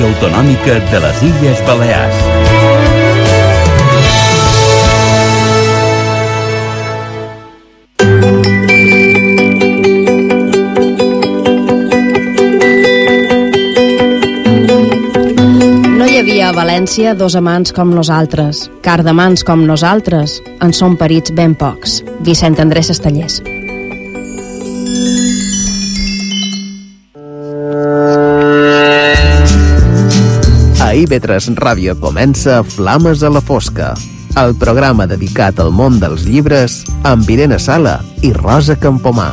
Ràdio Autonòmica de les Illes Balears. A València, dos amants com nosaltres, cardamans com nosaltres, en són perits ben pocs. Vicent Andrés Estellers. A IB3 Ràdio comença Flames a la Fosca, el programa dedicat al món dels llibres amb Irene Sala i Rosa Campomà.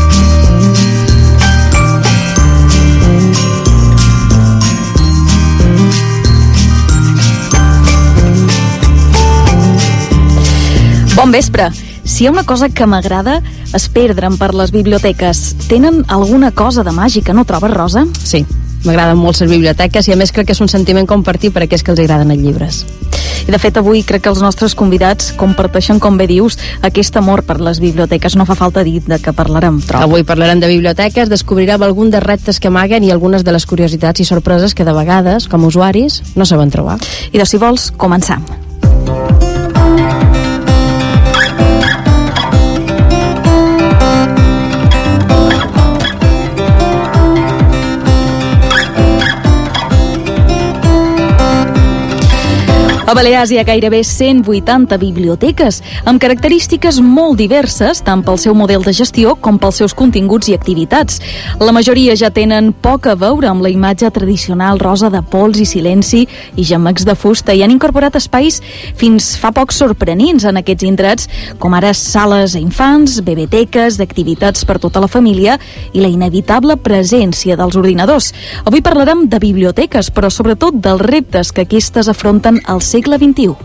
Bon vespre. Si hi ha una cosa que m'agrada és perdre'm per les biblioteques. Tenen alguna cosa de màgica, no trobes, Rosa? Sí, m'agraden molt les biblioteques i a més crec que és un sentiment compartit per a aquells que els agraden els llibres. I de fet avui crec que els nostres convidats comparteixen, com bé dius, aquest amor per les biblioteques. No fa falta dir de què parlarem, trobo. Avui parlarem de biblioteques, descobrirem algun dels reptes que amaguen i algunes de les curiositats i sorpreses que de vegades, com a usuaris, no saben trobar. I si vols, començam. A Balears hi ha gairebé 180 biblioteques, amb característiques molt diverses, tant pel seu model de gestió com pels seus continguts i activitats. La majoria ja tenen poc a veure amb la imatge tradicional rosa de pols i silenci i gemecs de fusta i han incorporat espais fins fa poc sorprenents en aquests indrets, com ara sales a infants, biblioteques, d'activitats per tota la família i la inevitable presència dels ordinadors. Avui parlarem de biblioteques, però sobretot dels reptes que aquestes afronten al segle XXI.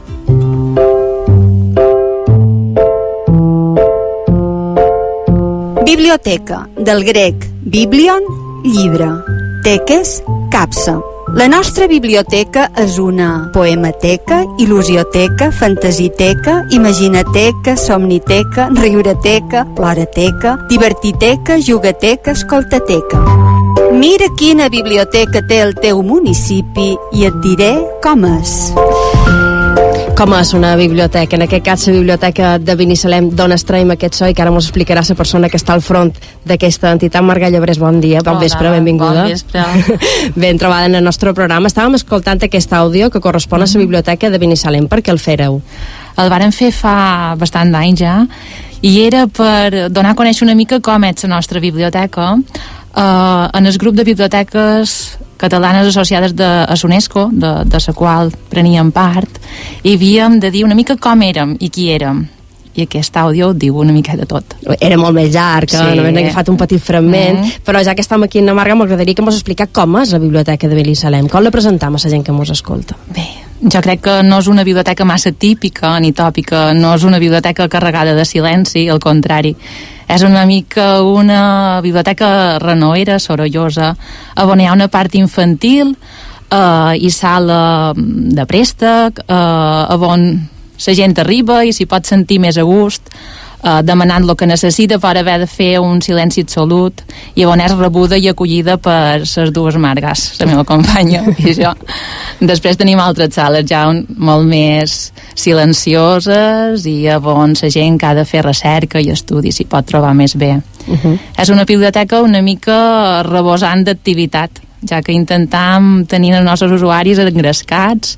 Biblioteca, del grec biblion, llibre, teques, capsa. La nostra biblioteca és una poemateca, il·lusioteca, fantasiteca, imaginateca, somniteca, riureteca, plorateca, divertiteca, jugateca, escoltateca. Mira quina biblioteca té el teu municipi i et diré com és. Com és una biblioteca? En aquest cas, la biblioteca de Binissalem, d'on es traiem aquest so i que ara ens explicarà la persona que està al front d'aquesta entitat. Marga Llebrés, bon dia, bon vespre, benvinguda. Bon vespre. Ben trobada en el nostre programa. Estàvem escoltant aquest àudio que correspon a la biblioteca de Binissalem. Per què el fèreu? El vàrem fer fa bastant d'anys ja, i era per donar a conèixer una mica com és la nostra biblioteca en el grup de biblioteques catalanes associades a l'UNESCO, de la qual preníem part, i havíem de dir una mica com érem i qui érem. I aquest àudio diu una mica de tot. Era molt més llarg, sí. Només n'he agafat un petit fragment, però ja que estem aquí en Navarra m'agradaria que ens expliqués com és la biblioteca de Binissalem, com la presentam a la gent que ens escolta. Bé, jo crec que no és una biblioteca massa típica ni tòpica, no és una biblioteca carregada de silenci, al contrari. És una mica una biblioteca renoera, sorollosa, on hi ha una part infantil i sala de préstec, on la gent arriba i s'hi pot sentir més a gust, demanant el que necessita per haver de fer un silenci absolut, i on és rebuda i acollida per les dues Margues, la meva companya i jo. Després tenim altres sales ja molt més silencioses i on la gent que ha de fer recerca i estudi s'hi pot trobar més bé. És una biblioteca una mica rebosant d'activitat, ja que intentam tenir els nostres usuaris engrescats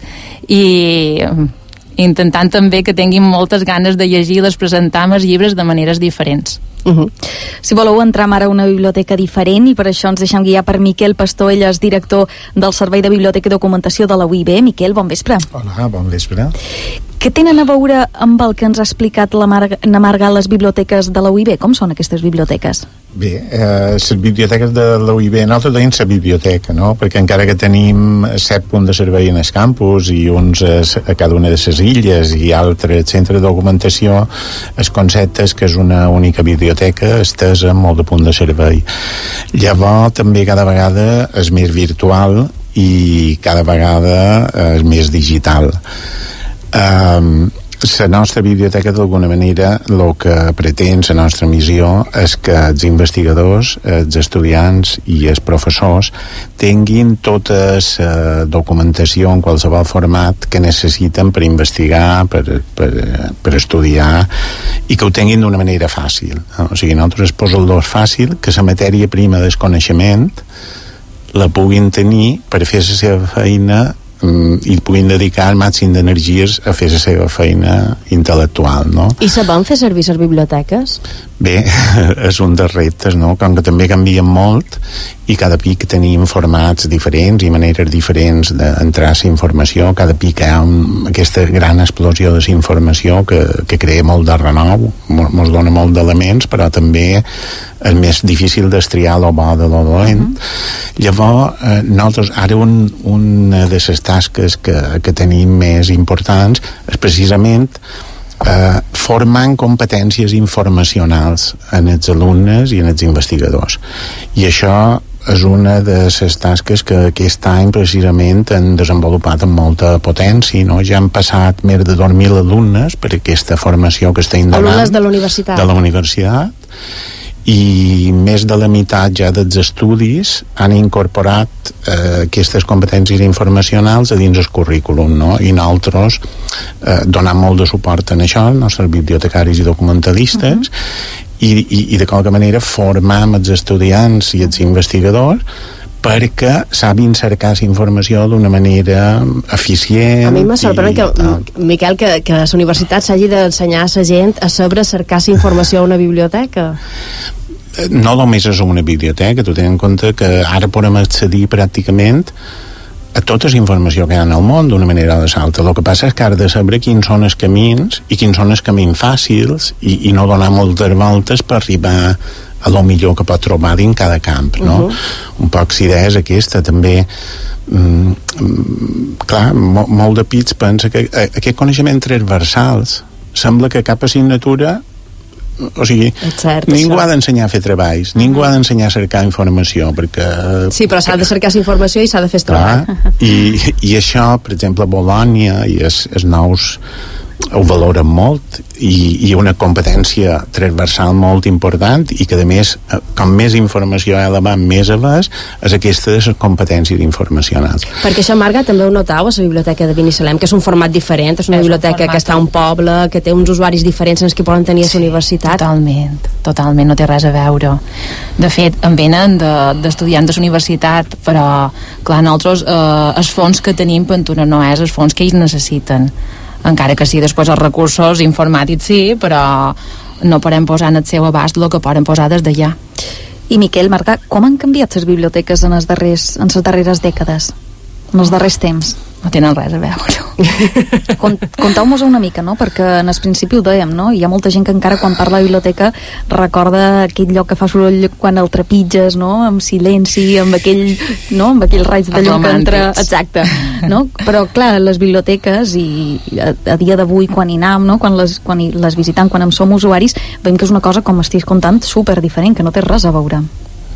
i intentant també que tinguin moltes ganes de llegir i les presentar els llibres de maneres diferents. Si voleu entrar ara a una biblioteca diferent, i per això ens deixem guiar per Miquel Pastor, ell és director del Servei de Biblioteca i Documentació de la UIB. Miquel, bon vespre. Hola, bon vespre. Què tenen a veure amb el que ens ha explicat la Marga les biblioteques de la UIB? Com són aquestes biblioteques? Bé, les biblioteques de la UIB, nosaltres tenim la biblioteca, no? Perquè encara que tenim 7 punts de servei en el campus i uns a cada una de les illes i altres centres de documentació, el concepte és que és una única biblioteca estesa amb molt de punt de servei. Llavors també cada vegada és més virtual i cada vegada és més digital. La nostra biblioteca, d'alguna manera, el que pretén, la nostra missió, és que els investigadors, els estudiants i els professors tinguin tota la documentació en qualsevol format que necessiten per investigar, per estudiar, i que ho tinguin d'una manera fàcil. O sigui, nosaltres es posa el dos fàcil, que la matèria prima del coneixement la puguin tenir per fer la seva feina i puguin dedicar el màxim d'energies a fer la seva feina intel·lectual, no? I sabem fer servir les biblioteques? Bé, és un dels reptes, no? Com que també canvien molt i cada pic tenim formats diferents i maneres diferents d'entrar a la informació. Cada pic hi ha aquesta gran explosió de la informació que crea molt de renou, ens dona molt d'elements, però també és més difícil destriar lo bo de lo dolent. Llavors, nosaltres ara una de les tasques que tenim més importants és precisament formant competències informacionals en els alumnes i en els investigadors, i això és una de les tasques que aquest any precisament han desenvolupat amb molta potència, no? Ja han passat més de 2.000 alumnes per aquesta formació que estem donant. Alumnes de la universitat. De la universitat, i més de la meitat ja dels estudis han incorporat aquestes competències informacionals a dins el currículum, no? I nosaltres donant molt de suport en això, els nostres bibliotecaris i documentalistes, i de qualque manera formam els estudiants i els investigadors perquè sabin cercar la informació d'una manera eficient. A mi me sorprèn Miquel, que a la universitat s'hagi d'ensenyar a la gent a saber cercar la informació a una biblioteca. No només és una biblioteca, tu tens en compte que ara podem accedir pràcticament a tota la informació que hi ha al món d'una manera o de l'altra. El que passa és que has de saber quins són els camins i quins són els camins fàcils i no donar moltes voltes per arribar a lo millor que pot trobar dins cada camp, no? Un poc la idea és aquesta, també. Clar, molt de pits pensa que aquest coneixement transversals sembla que cap assignatura, o sigui, ningú ha d'ensenyar a fer treballs, ningú ha d'ensenyar a cercar informació, perquè... Sí, però s'ha de cercar informació i s'ha de fer treball. I això, per exemple, a Bolònia i els nous ho valoren molt, i una competència transversal molt important, i que a més, com més informació hi ha davant, més abans, és aquesta de les competències informacionals. Perquè això, Marga, també ho notau a la biblioteca de Binissalem, que és un format diferent, és una biblioteca que està a un poble, que té uns usuaris diferents en els que poden tenir a la universitat. Totalment, no té res a veure. De fet, en venen d'estudiants de la universitat, però, clar, nosaltres, els fons que tenim per no és els fons que ells necessiten, encara que sí, després els recursos informàtics sí, però no podem posar en el seu abast el que poden posar des d'allà. I Miquel, Marga, com han canviat les biblioteques en les darreres dècades, en els darrers temps? No tenen res a veure. Contau-nos una mica, no? Perquè en el principi ho dèiem, no? Hi ha molta gent que encara quan parla de biblioteca recorda aquell lloc que fa soroll quan el trepitges, no? Amb silenci, amb aquell raig de llum que entra... Exacte, no? Però clar, les biblioteques, i a dia d'avui quan hi anem, no? Quan les visitam, quan en som usuaris, veiem que és una cosa, com estàs contant, super diferent, que no té res a veure.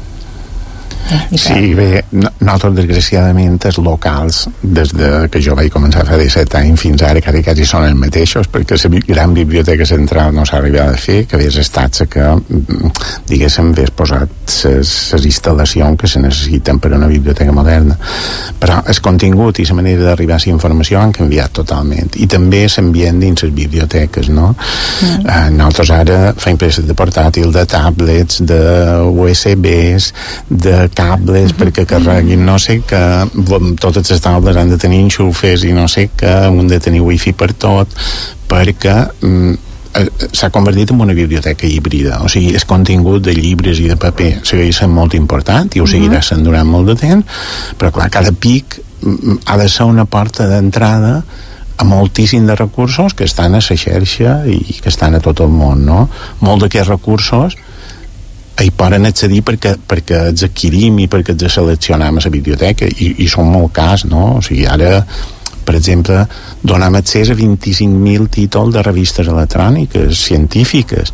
Sí, bé, nosaltres desgraciadament els locals, des que jo vaig començar a fer 17 anys fins ara, quasi són els mateixos, perquè la gran biblioteca central no s'ha arribat a fer, que hagués estat que, diguéssim, hagués posat les instal·lacions que se necessiten per a una biblioteca moderna. Però el contingut i la manera d'arribar a la informació han canviat totalment, i també l'ambient dins les biblioteques, no? Nosaltres ara fem preses de portàtil, de tablets, de USBs, de cables perquè carreguin, no sé que totes les taules han de tenir enxufes i no sé que han de tenir wifi per tot, perquè s'ha convertit en una biblioteca híbrida, o sigui, el contingut de llibres i de paper segueix sent molt important i ho seguirà sent durant molt de temps, però clar, cada pic ha de ser una porta d'entrada a moltíssim de recursos que estan a la xarxa i que estan a tot el món, no? Molt d'aquests recursos hi poden accedir perquè els adquirim i perquè els seleccionam a la biblioteca, i són molt cars, no? O sigui, ara per exemple, donam accés a 25.000 títols de revistes electròniques científiques.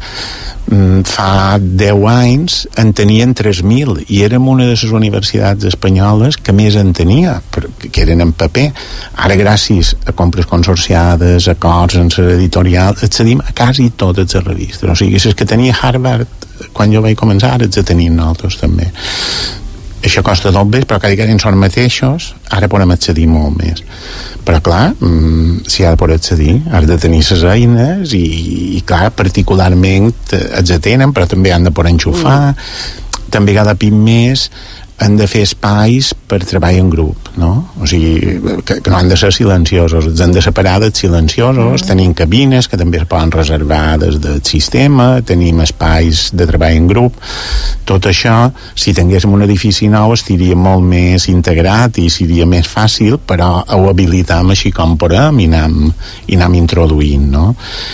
Fa 10 anys en tenien 3.000 i érem una de les universitats espanyoles que més en tenia, que eren en paper. Ara, gràcies a compres consorciades, acords en l'editorial, accedim a quasi totes les revistes. O sigui, les que tenia Harvard quan jo vaig començar, ara els tenim nosaltres també. Això costa doble, però cada dia són mateixos, ara podem accedir molt més. Però clar, si ha de poder accedir, has de tenir les eines i clar, particularment els tenen, però també han de poder enxufar, també cada cop més han de fer espais per treball en grup, no? O sigui, que no han de ser silenciosos, els han de separar dels silenciosos, tenim cabines que també es poden reservar des del sistema, tenim espais de treball en grup. Tot això, si tinguéssim un edifici nou, estaria molt més integrat i seria més fàcil, però ho habilitam així com podem i anem introduint, no?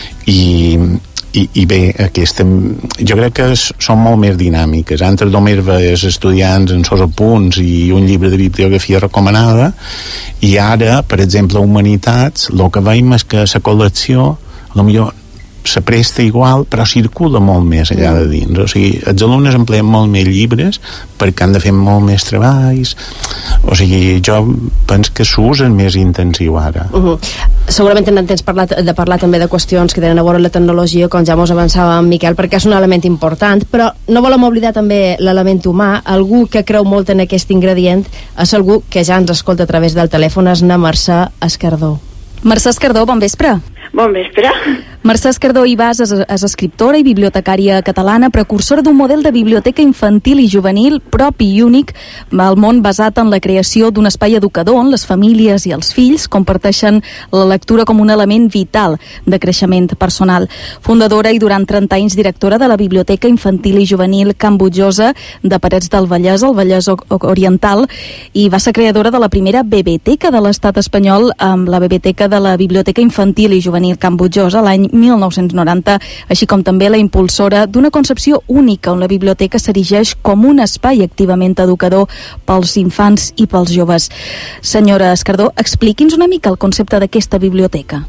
I bé, jo crec que són molt més dinàmiques. Antes només veies estudiants en els apunts i un llibre de bibliografia recomanada, i ara, per exemple, a Humanitats, el que veiem és que la col·lecció potser se presta igual, però circula molt més allà de dins. O sigui, els alumnes empleen molt més llibres perquè han de fer molt més treballs. O sigui, jo penso que s'ús és més intensiu ara. Segurament tenen temps de parlar també de qüestions que tenen a veure amb la tecnologia, com ja mos avançava en Miquel, perquè és un element important, però no volem oblidar també l'element humà. Algú que creu molt en aquest ingredient és algú que ja ens escolta a través del telèfon, és na Mercè Escardó. Mercè Escardó, bon vespre. Bon vespre. Mercè Escardó i Bas és escriptora i bibliotecària catalana, precursora d'un model de biblioteca infantil i juvenil propi i únic al món, basat en la creació d'un espai educador on les famílies i els fills comparteixen la lectura com un element vital de creixement personal. Fundadora i durant 30 anys directora de la Biblioteca Infantil i Juvenil Can Butjosa de Parets del Vallès, al Vallès Oriental, i va ser creadora de la primera biblioteca de l'estat espanyol, amb la Biblioteca de la Biblioteca Infantil i Juvenil Can Butjosa l'any 1990, així com també la impulsora d'una concepció única on la biblioteca s'erigeix com un espai activament educador pels infants i pels joves. Senyora Escardó, expliqui'ns una mica el concepte d'aquesta biblioteca.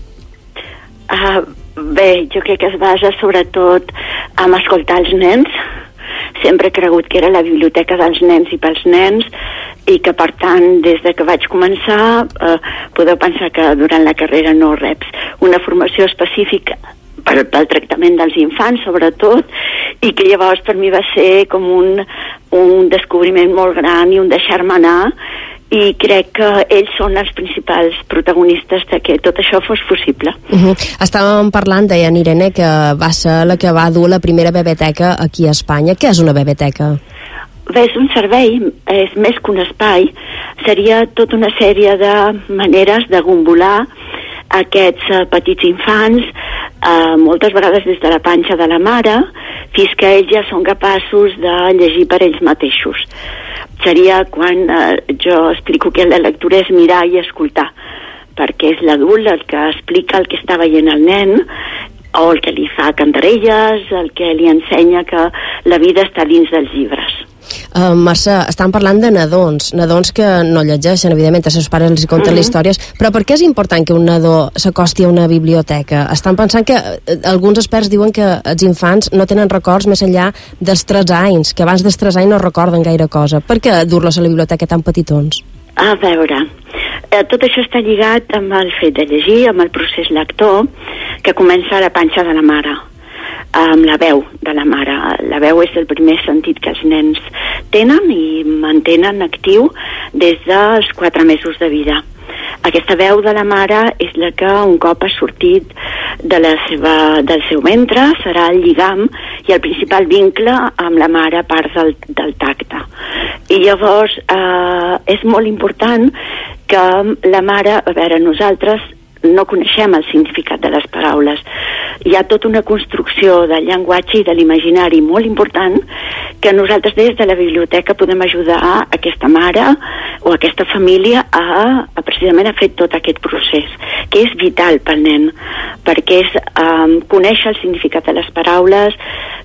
Bé, jo crec que es basa sobretot en escoltar els nens. Sempre he cregut que era la biblioteca dels nens i pels nens, i que per tant des de que vaig començar podeu pensar que durant la carrera no reps una formació específica pel tractament dels infants sobretot, i que llavors per mi va ser com un descobriment molt gran i un deixar-me anar, i crec que ells són els principals protagonistes de que tot això fos possible. Estàvem parlant, deia Irene, que va ser la que va dur la primera biblioteca aquí a Espanya. Què és una biblioteca? Bé, és un servei, és més que un espai, seria tota una sèrie de maneres de gombolar aquests petits infants, moltes vegades des de la panxa de la mare, fins que ells ja són capaços de llegir per ells mateixos. Seria quan jo explico que la lectura és mirar i escoltar, perquè és l'adult el que explica el que està veient el nen, o el que li fa cantarelles, el que li ensenya que la vida està dins dels llibres. Mercè, estan parlant de nadons que no llegeixen, evidentment, els seus pares els conten les històries, però per què és important que un nadó s'acosti a una biblioteca? Estan pensant que alguns experts diuen que els infants no tenen records més enllà dels 3 anys, que abans dels 3 anys no recorden gaire cosa. Per què dur-los a la biblioteca tan petitons? A veure, tot això està lligat amb el fet de llegir, amb el procés lector, que comença a la panxa de la mare, amb la veu de la mare. La veu és el primer sentit que els nens tenen i mantenen actiu des dels 4 mesos de vida. Aquesta veu de la mare és la que un cop ha sortit del seu ventre serà el lligam i el principal vincle amb la mare a part del tacte. I llavors és molt important que la mare, a veure, nosaltres no coneixem el significat de les paraules. Hi ha tota una construcció del llenguatge i de l'imaginari molt important que nosaltres des de la biblioteca podem ajudar aquesta mare o aquesta família a precisament a fer tot aquest procés, que és vital pel nen, perquè és conèixer el significat de les paraules,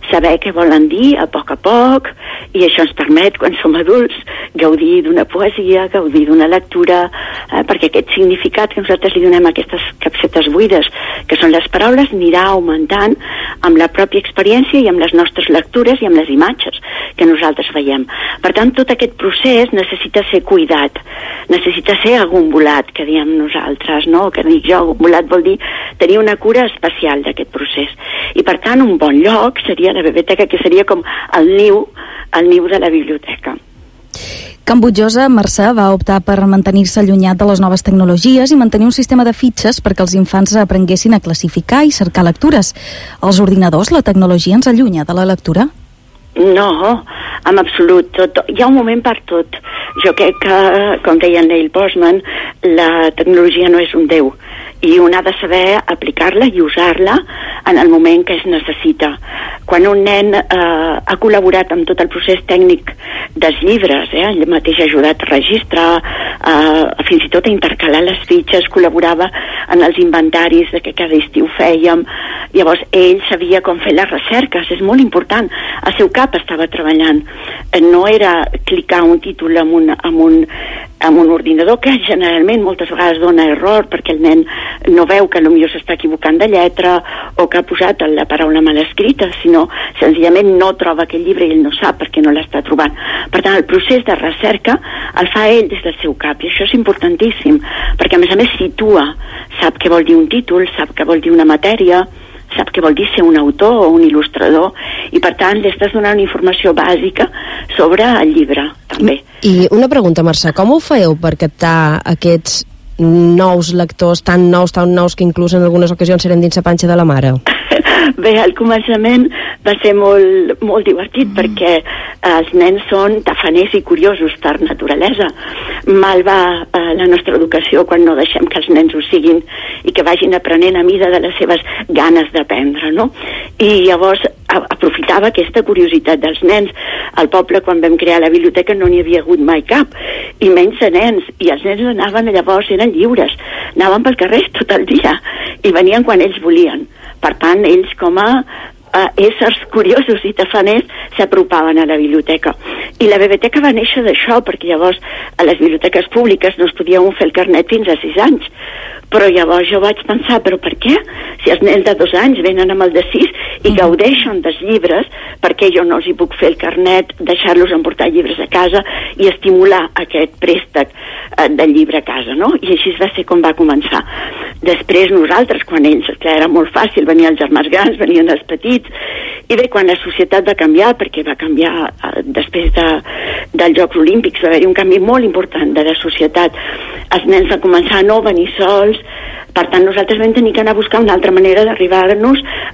saber què volen dir a poc, i això ens permet, quan som adults, gaudir d'una poesia, gaudir d'una lectura, perquè aquest significat que nosaltres li donem a aquestes capsetes buides, que són les paraules, anirà augmentant amb la pròpia experiència i amb les nostres lectures i amb les imatges que nosaltres veiem. Per tant, tot aquest procés necessita ser cuidat, necessita ser agombolat, que diem nosaltres, no? Que dic jo, agombolat vol dir tenir una cura especial d'aquest procés. I per tant, un bon lloc seria la biblioteca, que seria com el niu de la biblioteca. Can Butjosa, Mercè, va optar per mantenir-se allunyat de les noves tecnologies i mantenir un sistema de fitxes perquè els infants aprenguessin a classificar i cercar lectures. Els ordinadors, la tecnologia ens allunya de la lectura? No, en absolut. Hi ha un moment per tot. Jo crec que, com deia Neil Postman, la tecnologia no és un déu i un ha de saber aplicar-la i usar-la en el moment que es necessita. Quan un nen ha col·laborat amb tot el procés tècnic dels llibres, ell mateix ha ajudat a registrar, fins i tot a intercalar les fitxes, col·laborava en els inventaris de que cada estiu fèiem, llavors ell sabia com fer les recerques, és molt important, al seu cap estava treballant, no era clicar un títol amb un ordinador, que generalment moltes vegades dona error perquè el nen no veu que potser s'està equivocant de lletra o que ha posat la paraula mal escrita, sinó senzillament no troba aquell llibre i ell no sap perquè no l'està trobant. Per tant, el procés de recerca el fa ell des del seu cap, i això és importantíssim, perquè a més situa, sap què vol dir un títol, sap què vol dir una matèria, sap què vol dir ser un autor o un il·lustrador, i per tant li estàs donant una informació bàsica sobre el llibre, també. I una pregunta, Mercè, com ho feu per captar aquests nous lectors, tan nous que inclús en algunes ocasions eren dins la panxa de la mare? Bé, al començament va ser molt divertit perquè els nens són tafaners i curiosos per naturalesa. Mal va la nostra educació quan no deixem que els nens ho siguin i que vagin aprenent a mida de les seves ganes d'aprendre, no? I llavors aprofitava aquesta curiositat dels nens. Al poble, quan vam crear la biblioteca, no n'hi havia hagut mai cap, i menys de nens, i els nens anaven, llavors eren lliures, anaven pel carrer tot el dia i venien quan ells volien. Per tant, ells com a éssers curiosos i tafaners s'apropaven a la biblioteca. I la biblioteca va néixer d'això, perquè llavors a les biblioteques públiques no es podia fer el carnet fins a 6 anys. Però llavors jo vaig pensar, però per què? Si els nens de 2 anys venen amb el de 6 i gaudeixen dels llibres, per què jo no els hi puc fer el carnet, deixar-los emportar llibres a casa i estimular aquest préstec del llibre a casa, no? I així va ser com va començar. Després nosaltres, quan ells, clar, era molt fàcil, venien els germans grans, venien els petits, i bé, quan la societat va canviar, perquè va canviar després dels Jocs Olímpics, va haver-hi un canvi molt important de la societat. Els nens van començar a no venir sols, per tant nosaltres vam tenir que anar a buscar una altra manera d'arribar-nos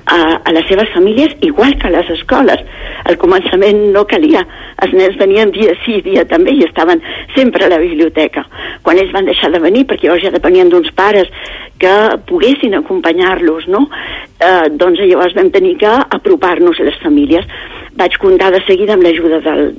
a les seves famílies, igual que a les escoles. Al començament no calia, els nens venien dia sí, dia també, i estaven sempre a la biblioteca. Quan ells van deixar de venir, perquè llavors ja depenien d'uns pares que poguessin acompanyar-los, no? Doncs llavors vam tenir que apropar-nos a les famílies. Vaig comptar de seguida amb l'ajuda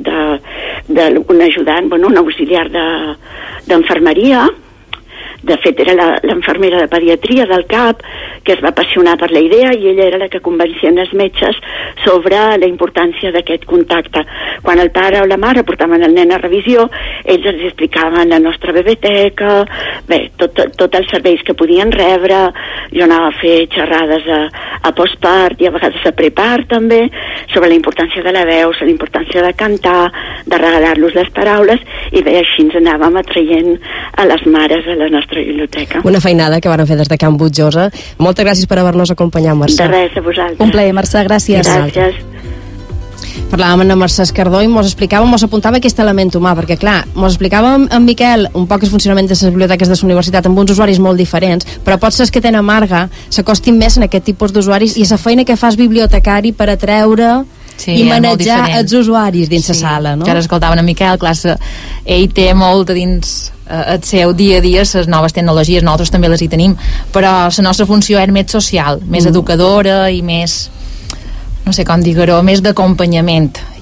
d'un ajudant, un auxiliar d'enfermeria. De fet, era l'infermera de pediatria del CAP, que es va apassionar per la idea, i ella era la que convencia els metges sobre la importància d'aquest contacte. Quan el pare o la mare portaven el nen a revisió, ells els explicaven la nostra biblioteca, bé, tots els serveis que podien rebre. Jo anava a fer xerrades a postpart i a vegades a prepart també, sobre la importància de la veu, sobre la importància de cantar, de regalar-los les paraules, i bé, així ens anàvem atraient a les mares a la nostra biblioteca. Una feinada que van fer des de Can Butjosa. Moltes gràcies per haver-nos acompanyat, Mercè. De res, a vosaltres. Un plaer, Mercè, gràcies. Gràcies. Parlàvem amb Mercè Escardó i mos apuntava aquest element humà, perquè clar, mos explicava en Miquel un poc el funcionament de les biblioteques de la universitat amb uns usuaris molt diferents, però potser que tenen amarga s'acostin més en aquest tipus d'usuaris i la feina que fas bibliotecari per atreure i manejar els usuaris dins la sala, no? Que ara escoltaven en Miquel, clar, ell té molt dins el seu dia a dia les noves tecnologies, nosaltres també les hi tenim, però la nostra funció és més social, més educadora i més, no sé com dir-ho, més d'acompanyament,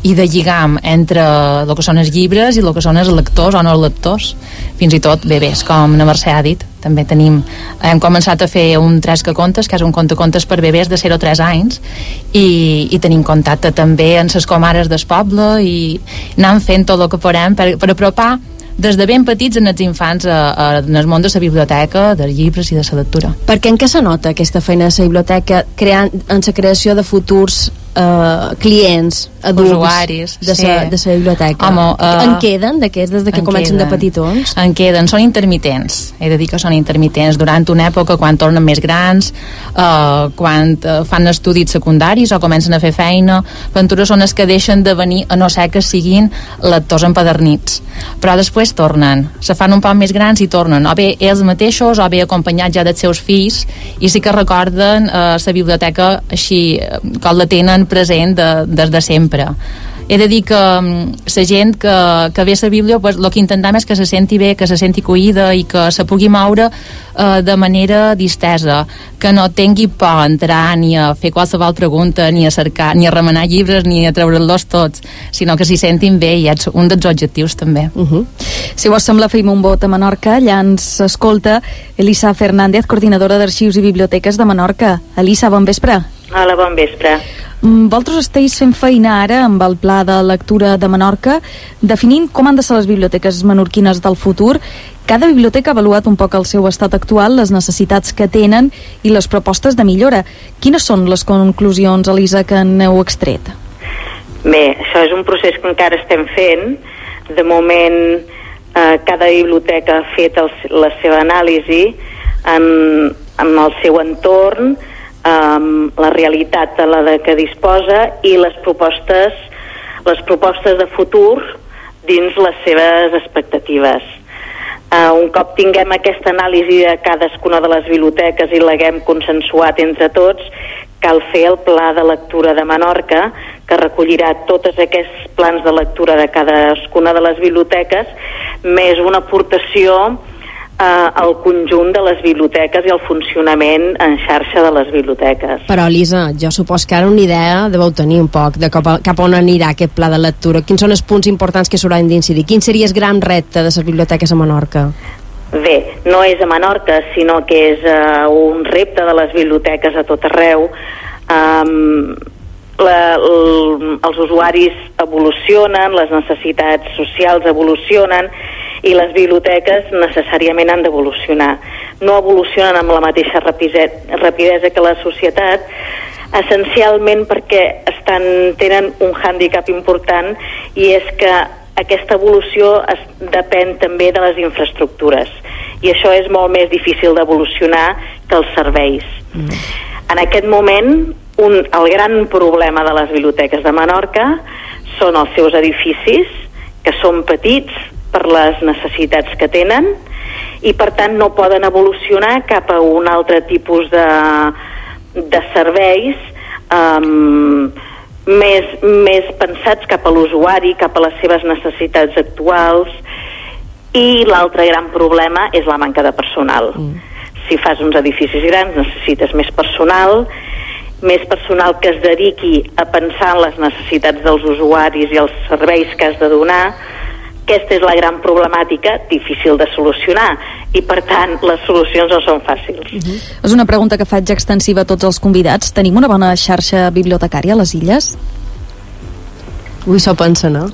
i de lligam entre el que són els llibres i el que són els lectors o no els lectors, fins i tot bebès, com la Mercè ha dit. També hem començat a fer un Tres que contes, que és un contes per bebès de 0 a 3 anys, i tenim contacte també amb les comares del poble i anem fent tot el que podem per apropar des de ben petits en els infants en el món de la biblioteca, dels llibres i de la lectura. Perquè en què se nota aquesta feina de la biblioteca en la creació de futurs clients, adults, usuaris de la biblioteca? Home, en queden d'aquests des de que comencen de petitons? En queden, són intermitents, he de dir que són intermitents durant una època quan tornen més grans, quan fan estudis secundaris o comencen a fer feina. Aventures són els que deixen de venir, a no ser que siguin lectors empadernits, però després tornen, se fan un poc més grans i tornen, o bé ells mateixos o bé acompanyats ja dels seus fills, i sí que recorden la biblioteca així com la tenen present des de sempre. He de dir que la gent que ve a la Bíblia, pues, el que intentem és que se senti bé, que se senti acollida i que se pugui moure de manera distesa, que no tingui por a entrar ni a fer qualsevol pregunta, ni a cercar, ni a remenar llibres, ni a treure-los tots, sinó que s'hi sentin bé, i és un dels objectius també. Si vos sembla, fem un vot a Menorca. Allà ens escolta Elisa Fernández, coordinadora d'Arxius i Biblioteques de Menorca. Elisa, bon vespre. Hola, bon vespre. Vosaltres esteu fent feina ara amb el Pla de Lectura de Menorca, definint com han de ser les biblioteques menorquines del futur. Cada biblioteca ha avaluat un poc el seu estat actual, les necessitats que tenen i les propostes de millora. Quines són les conclusions, Elisa, que n'heu extret? Bé, això és un procés que encara estem fent. De moment, cada biblioteca ha fet la seva anàlisi en el seu entorn, la realitat de la que disposa i les propostes de futur dins les seves expectatives. Un cop tinguem aquesta anàlisi de cadascuna de les biblioteques i l'haguem consensuat entre tots, cal fer el Pla de Lectura de Menorca, que recollirà tots aquests plans de lectura de cadascuna de les biblioteques, més una aportació al conjunt de les biblioteques i al funcionament en xarxa de les biblioteques. Però, Elisa, jo supos que ara una idea deveu tenir un poc de cap on anirà aquest pla de lectura. Quins són els punts importants que s'hauran d'incidir? Quin seria el gran repte de les biblioteques a Menorca? Bé, no és a Menorca, sinó que és un repte de les biblioteques a tot arreu. Els usuaris evolucionen, les necessitats socials evolucionen, i les biblioteques necessàriament han d'evolucionar. No evolucionen amb la mateixa rapidesa que la societat, essencialment perquè tenen un hàndicap important, i és que aquesta evolució depèn també de les infraestructures, i això és molt més difícil d'evolucionar que els serveis. En aquest moment, el gran problema de les biblioteques de Menorca són els seus edificis, que són petits per les necessitats que tenen, i per tant no poden evolucionar cap a un altre tipus de serveis més pensats cap a l'usuari, cap a les seves necessitats actuals. I l'altre gran problema és la manca de personal. Si fas uns edificis grans necessites més personal que es dediqui a pensar en les necessitats dels usuaris i els serveis que has de donar. Aquesta és la gran problemàtica, difícil de solucionar, i per tant les solucions no són fàcils. És una pregunta que faig extensiva a tots els convidats. Tenim una bona xarxa bibliotecària a les illes? Ui, s'ho pensa, no?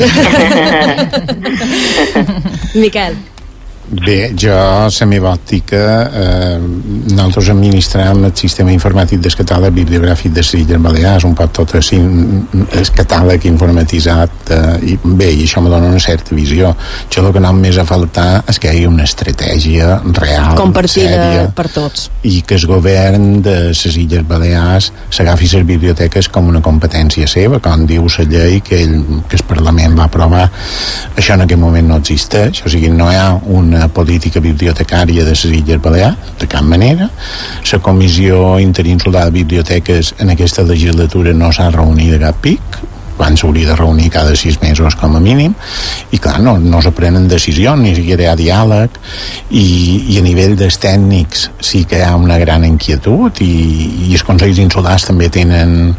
Miquel. Bé, jo, la meva òptica, nosaltres administrem el sistema informàtic del catàleg bibliogràfic de les Illes Balears, un poc tot així, el catàleg informatitzat, i bé, i això me dona una certa visió. Jo el que no més a faltar és que hi hagi una estratègia real, compartida sèria, per tots, i que el govern de les Illes Balears s'agafi les biblioteques com una competència seva, com diu la llei que el Parlament va aprovar. Això en aquest moment no existeix, o sigui, no hi ha una política bibliotecària de les Illes Balears, de cap manera. La Comissió Interinsular de Biblioteques en aquesta legislatura no s'ha reunit de cap pic, quan s'hauria de reunir cada 6 mesos com a mínim, i clar, no se prenen decisions, ni siquiera hi ha diàleg, i a nivell dels tècnics sí que hi ha una gran inquietud, i els Consells Insulars també tenen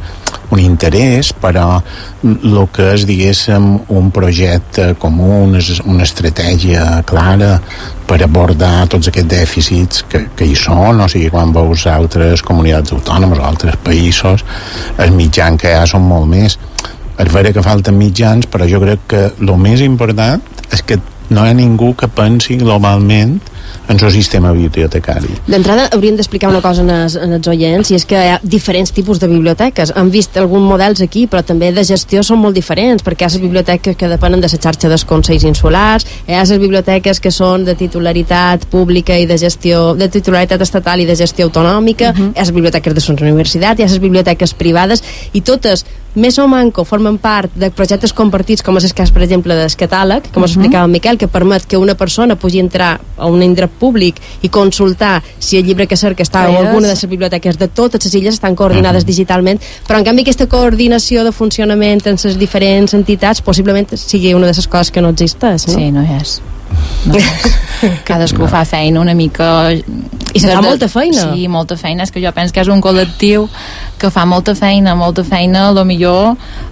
un interès, però el que és, diguéssim, un projecte comú, una estratègia clara per abordar tots aquests dèficits que hi són, o sigui, quan veus altres comunitats autònomes o altres països, els mitjans que hi ha són molt més. És vera que falten mitjans, però jo crec que el més important és que no hi ha ningú que pensi globalment en el sistema bibliotecari. D'entrada hauríem d'explicar una cosa en els oients, i és que hi ha diferents tipus de biblioteques. Han vist alguns models aquí, però també de gestió són molt diferents, perquè hi ha les biblioteques que depenen de la xarxa dels consells insulars, hi ha les biblioteques que són de titularitat pública i de gestió, de titularitat estatal i de gestió autonòmica, hi ha les biblioteques de les universitats, hi ha les biblioteques privades, i totes més o manco formen part de projectes compartits, com és el cas, per exemple, del catàleg, com explicava en Miquel, que permet que una persona pugui entrar a un indret públic i consultar si el llibre que cerca està a alguna de les biblioteques de totes les illes estan coordinades digitalment, però en canvi aquesta coordinació de funcionament en les diferents entitats possiblement sigui una de les coses que no existeix, no? Sí, no és. Cadascú fa feina una mica, i se fa molta feina. Sí, molta feina. És que jo penso que és un col·lectiu que fa molta feina, a lo millor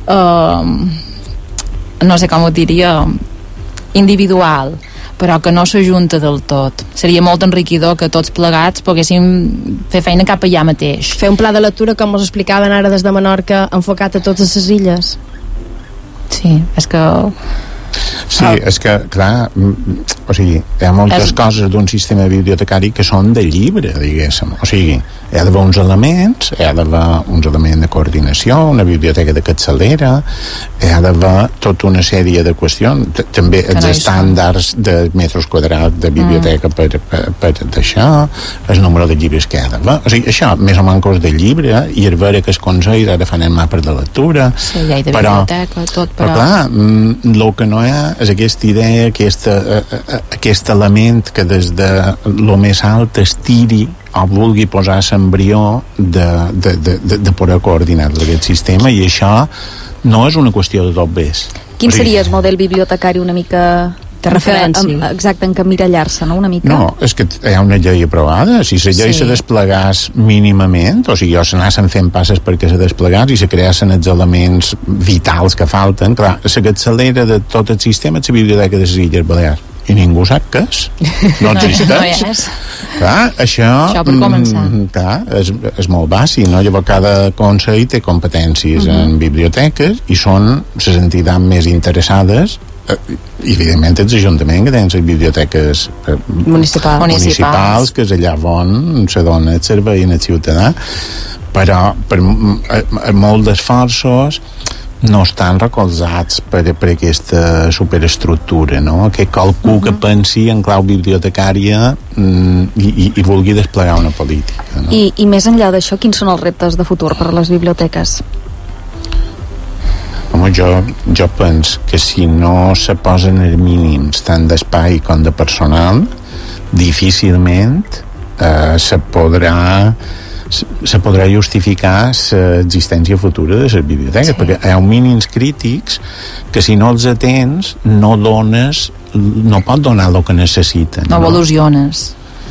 no sé com ho diria, individual, però que no s'ajunta del tot. Seria molt enriquidor que tots plegats poguéssim fer feina cap allà mateix. Fer un pla de lectura, com us explicaven ara des de Menorca, enfocat a totes les illes. Sí, és que... Sí, és que, clar, o sigui, hi ha moltes coses d'un sistema bibliotecari que són de llibre, diguéssim. O sigui, hi ha d'haver uns elements, hi ha d'haver uns elements de coordinació, una biblioteca de capçalera, hi ha d'haver tota una sèrie de qüestions, també els estàndards de metres quadrats de biblioteca per deixar, el número de llibres que hi ha d'haver. O sigui, això, més o menys de llibre, i és vera que els consells ara fan el mapa de lectura. Sí, llei de biblioteca, tot, però... Però clar, el que no hi ha és aquesta idea, aquest element que des de lo més alt es tiri o vulgui posar l'embrió de poder coordinar aquest sistema, i això no és una qüestió de tot bes. Quin seria el model bibliotecari una mica de referència? Exacte, en què mirallar-se, no? Una mica? No, és que hi ha una llei aprovada. Si la llei se desplegàs mínimament, o sigui, s'anassen fent passes perquè se desplegàs i se creassen els elements vitals que falten, clar, la capçalera de tot el sistema és la biblioteca de les Illes Balears. I ningú sap què és. No existeix. No és. Clar, això per començar. Clar, és molt bàsic, no? Llavors cada consell té competències en biblioteques i són les entitats més interessades, i evidentment els ajuntaments que tenen les biblioteques municipals, que és allà on se dona el servei al ciutadà, però per molts d'esforços no estan recolzats per aquesta superestructura, no? Que qualcú que pensi en clau bibliotecària i vulgui desplegar una política, no? I més enllà d'això, quins són els reptes de futur per a les biblioteques? Home, jo penso que si no se posen els mínims tant d'espai com de personal, difícilment se podrà justificar l'existència futura de les biblioteques, perquè hi ha mínims crítics que si no els atens no pot donar el que necessiten. No evoluciones.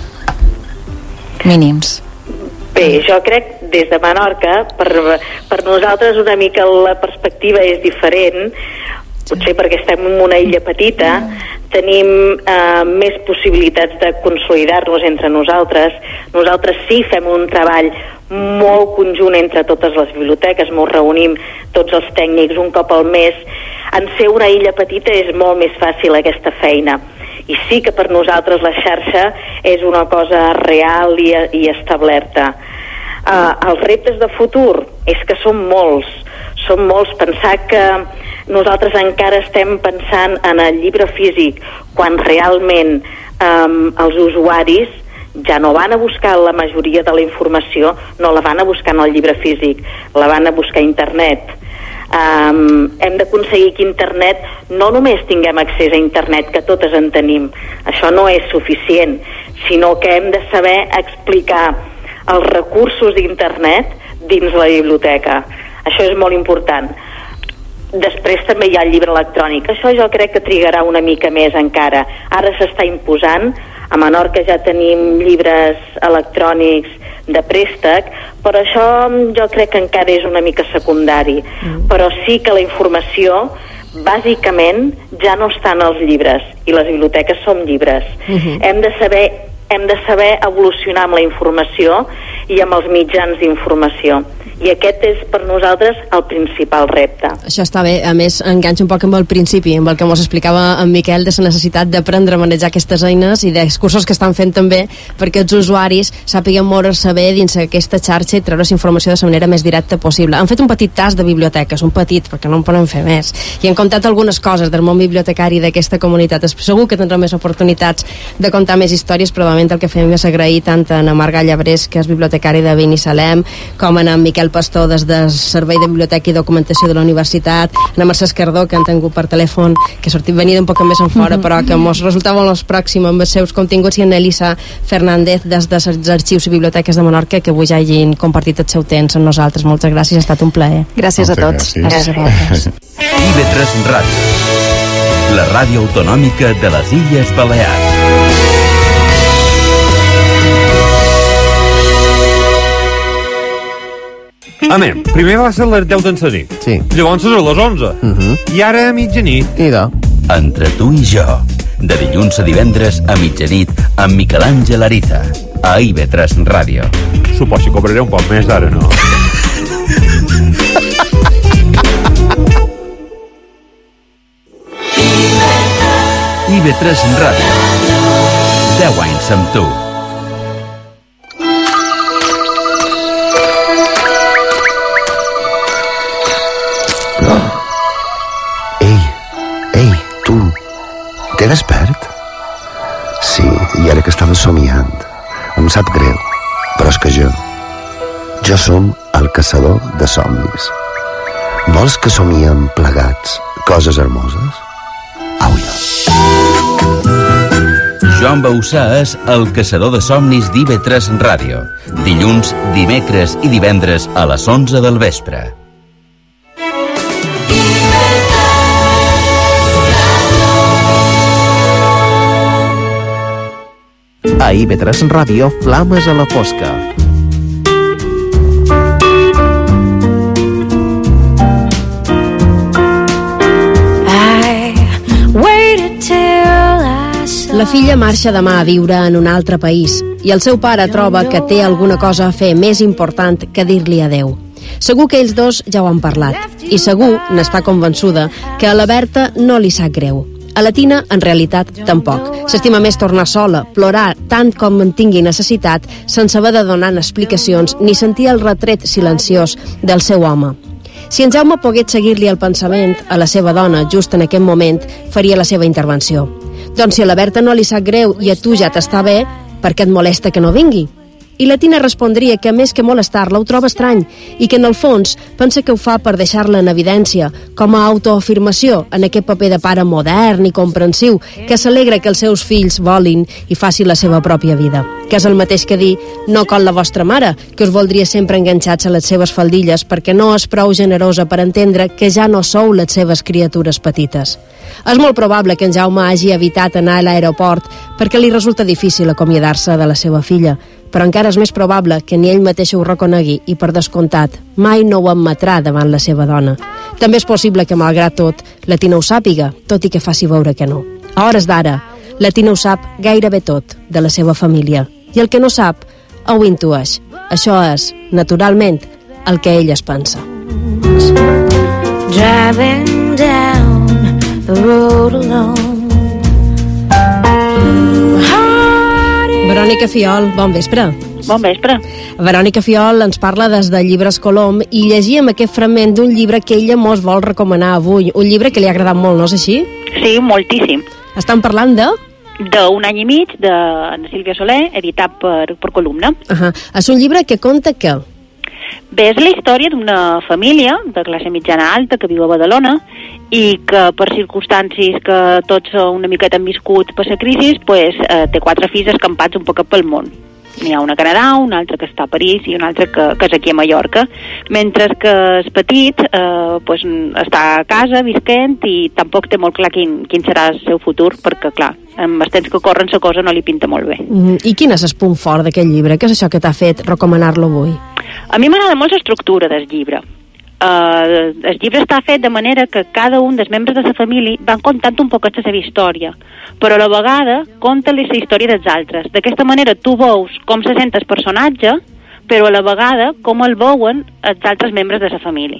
Mínims. Bé, jo crec des de Menorca, per nosaltres una mica la perspectiva és diferent, potser perquè estem en una illa petita, tenim més possibilitats de consolidar-nos entre nosaltres. Nosaltres sí fem un treball molt conjunt entre totes les biblioteques, ens reunim tots els tècnics un cop al mes. En ser una illa petita és molt més fàcil aquesta feina. I sí que per nosaltres la xarxa és una cosa real i establerta. Els reptes de futur és que són molts. Pensar que nosaltres encara estem pensant en el llibre físic quan realment els usuaris ja no van a buscar la majoria de la informació, no la van a buscar en el llibre físic, la van a buscar a internet. Hem d'aconseguir que internet no només tinguem accés a internet, que totes en tenim, això no és suficient, sinó que hem de saber explicar els recursos d'internet dins la biblioteca. Això és molt important. Després també hi ha el llibre electrònic. Això jo crec que trigarà una mica més encara. Ara s'està imposant. A Menorca ja tenim llibres electrònics de préstec, però això jo crec que encara és una mica secundari. Però sí que la informació bàsicament ja no està en els llibres, i les biblioteques som llibres. Hem de saber evolucionar amb la informació i amb els mitjans d'informació. I aquest és per nosaltres el principal repte. Això està bé, a més enganxa un poc amb el principi, amb el que ens explicava en Miquel, de la necessitat d'aprendre a manejar aquestes eines i dels cursos que estan fent també perquè els usuaris sàpiguen moure-se bé dins aquesta xarxa i treure's informació de la manera més directa possible. Han fet un petit tas de biblioteques, un petit, perquè no en poden fer més, i han contat algunes coses del món bibliotecari d'aquesta comunitat. Segur que tindrà més oportunitats de contar més històries, però de moment el que fem és agrair tant a Marga Llabrés, que és bibliotecari de Binissalem, com a en Miquel Pastor des del Servei de Biblioteca i Documentació de la Universitat, a Mercè Escardó, que han tingut per telèfon, que venia un poc més en fora, però que ens resultava molt pròxim amb els seus continguts, i en Elisa Fernández des dels Arxius i Biblioteques de Menorca, que avui ja hagin compartit el seu temps amb nosaltres. Moltes gràcies, ha estat un plaer. Gràcies a tots. Gràcies a vosaltres. IB3 Ràdio, la ràdio autonòmica de les Illes Balears. Anem, primer va ser les 10 d'en sa nit. Sí. Llavors a les 11. I ara a mitjanit. Idò. Entre tu i jo, de dilluns a divendres a mitjanit, amb Miquel Àngel Ariza, a IB3 Ràdio. Suposo que cobraré un poc més d'ara, no? IB3 Ràdio. 10 anys amb tu. Ei, tu, t'he despert? Sí, i ara que estava somiant. Em sap greu, però és que jo som el caçador de somnis. Vols que somiem plegats coses hermoses? Joan Bausà és el caçador de somnis d'IB3 Ràdio. Dilluns, dimecres i divendres a les 11 del vespre. A IB3 Ràdio, Flames a la fosca. La filla marxa demà a viure en un altre país i el seu pare troba que té alguna cosa a fer més important que dir-li adeu. Segur que ells dos ja ho han parlat i segur, n'està convençuda, que a la Berta no li sap greu. A la Tina, en realitat, tampoc. S'estima més tornar sola, plorar tant com en tingui necessitat, sense haver de donar explicacions ni sentir el retret silenciós del seu home. Si en Jaume pogués seguir-li el pensament a la seva dona just en aquest moment, faria la seva intervenció. Doncs si a la Berta no li sap greu i a tu ja t'està bé, per què et molesta que no vingui? I la Tina respondria que més que molestar-la ho troba estrany i que en el fons pensa que ho fa per deixar-la en evidència, com a autoafirmació en aquest paper de pare modern i comprensiu que s'alegra que els seus fills volin i facin la seva pròpia vida. Que és el mateix que dir no com la vostra mare, que us voldria sempre enganxats a les seves faldilles perquè no és prou generosa per entendre que ja no sou les seves criatures petites. És molt probable que en Jaume hagi evitat anar a l'aeroport perquè li resulta difícil acomiadar-se de la seva filla, però encara és més probable que ni ell mateix ho reconegui i, per descomptat, mai no ho admetrà davant la seva dona. També és possible que, malgrat tot, la Tina ho sàpiga, tot i que faci veure que no. A hores d'ara, la Tina ho sap gairebé tot de la seva família i el que no sap ho intueix. Això és, naturalment, el que ell es pensa. Driving down the road alone. Verònica Fiol, bon vespre. Bon vespre. Verònica Fiol ens parla des de Llibres Colom i llegíem aquest fragment d'un llibre que ella mos vol recomanar avui. Un llibre que li ha agradat molt, no és així? Sí, moltíssim. Estan parlant de? D'un any i mig, de Sílvia Soler, editat per Columna. És un llibre que conta què? Bé, és la història d'una família de classe mitjana alta que viu a Badalona i que per circumstàncies que tots una miqueta han viscut per la crisi, té 4 fills escampats un poc pel món. N'hi ha una a Canadà, una altra que està a París i una altra que és aquí a Mallorca, mentre que el petit pues, està a casa visquent i tampoc té molt clar quin serà el seu futur, perquè clar, amb els temps que corren la cosa no li pinta molt bé. I quin és el punt fort d'aquest llibre? Què és això que t'ha fet recomanar-lo avui? A mi m'agrada molt l'estructura del llibre. El llibre està fet de manera que cada un dels membres de la família van contant un poquet la seva història, però a la vegada conta-li la història dels altres. D'aquesta manera tu veus com se sent el personatge, però a la vegada com el veuen els altres membres de la família.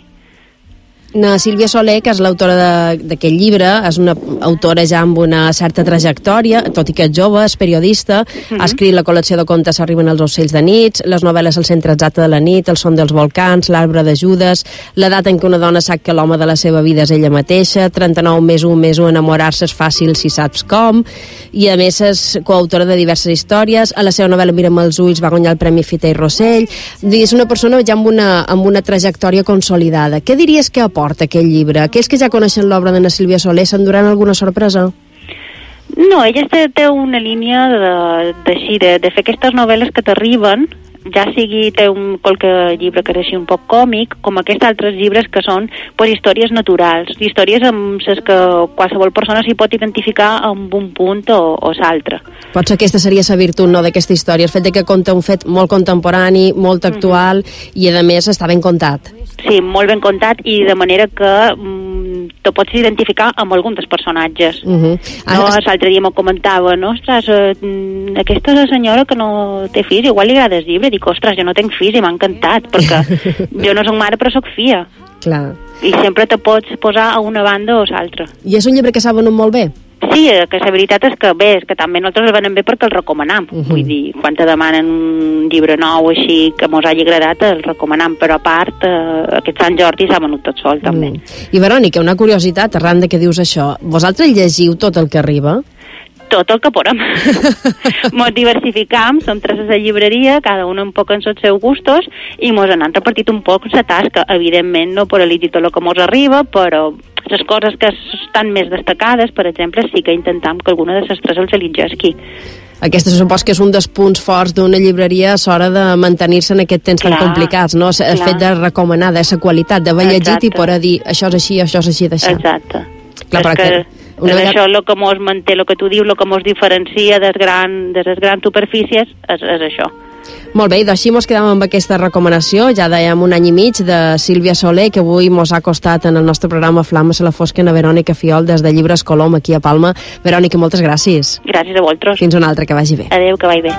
Na Sílvia Soler, que és l'autora d'aquest llibre, és una autora ja amb una certa trajectòria, tot i que és jove, és periodista, ha escrit la col·lecció de contes Arriben els ocells de nit, les novel·les El centre exacte de la nit, El son dels volcans, L'arbre de Judes, L'edat en què una dona sap que l'home de la seva vida és ella mateixa, 39 més 1, enamorar-se és fàcil si saps com, i a més és coautora de diverses històries. A la seva novel·la Mira'm els ulls va guanyar el Premi Fita i Rossell. És una persona ja amb una trajectòria consolidada. Què diries que aporta aquest llibre? Aquells que ja coneixen l'obra de na Sílvia Soler s'enduran alguna sorpresa? No, ella té una línia de fer aquestes novel·les que t'arriben, ja sigui té qualque llibre que és així un poc còmic, com aquests altres llibres que són pues, històries naturals, històries amb les que qualsevol persona s'hi pot identificar amb un punt o l'altre. Potser aquesta seria la virtut, no, d'aquesta història, el fet de que conta un fet molt contemporani, molt actual, i a més està ben contat. Sí, molt ben contat i de manera que te pots identificar amb algun dels personatges. L'altre dia m'ho comentava, no? Ostres, aquesta és la senyora que no té fills, igual li agrada el llibre. Dic, ostres, jo no tenc fills i m'ha encantat, perquè jo no soc mare però soc filla. Clar. I sempre te pots posar a una banda o l'altra. I és un llibre que s'ha venut molt bé? Sí, que la veritat és que bé, és que també nosaltres el venem bé perquè el recomanam. Vull dir, quan te demanen un llibre nou així que mos hagi agradat, el recomanam, però a part aquest Sant Jordi s'ha venut tot sol també. I Verònica, una curiositat arran de que dius això, vosaltres llegiu tot el que arriba? Tot el que podem. Mos diversificam, som tres a la llibreria, cada un poc en els seus gustos, i mos han repartit un poc la tasca. Evidentment no per llegir tot el que mos arriba, però les coses que estan més destacades, per exemple, sí que intentam que alguna de les tres els llegeixi. Aquesta supos que és un dels punts forts d'una llibreria a l'hora de mantenir-se en aquest temps tan complicats, no? El fet de recomanar, de la qualitat, d'haver llegit i poder dir això és així, d'això. Exacte. Clar, és això el que mos manté, el que tu dius, el que mos diferencia de les grans superfícies, és això. Molt bé, i d'així mos quedam amb aquesta recomanació, ja dèiem 1 any i mig, de Sílvia Soler, que avui mos ha costat en el nostre programa Flames a la Fosca, a Verònica Fiol, des de Llibres Colom, aquí a Palma. Verònica, moltes gràcies. Gràcies a vosaltres. Fins una altra, que vagi bé. Adéu, que vagi bé.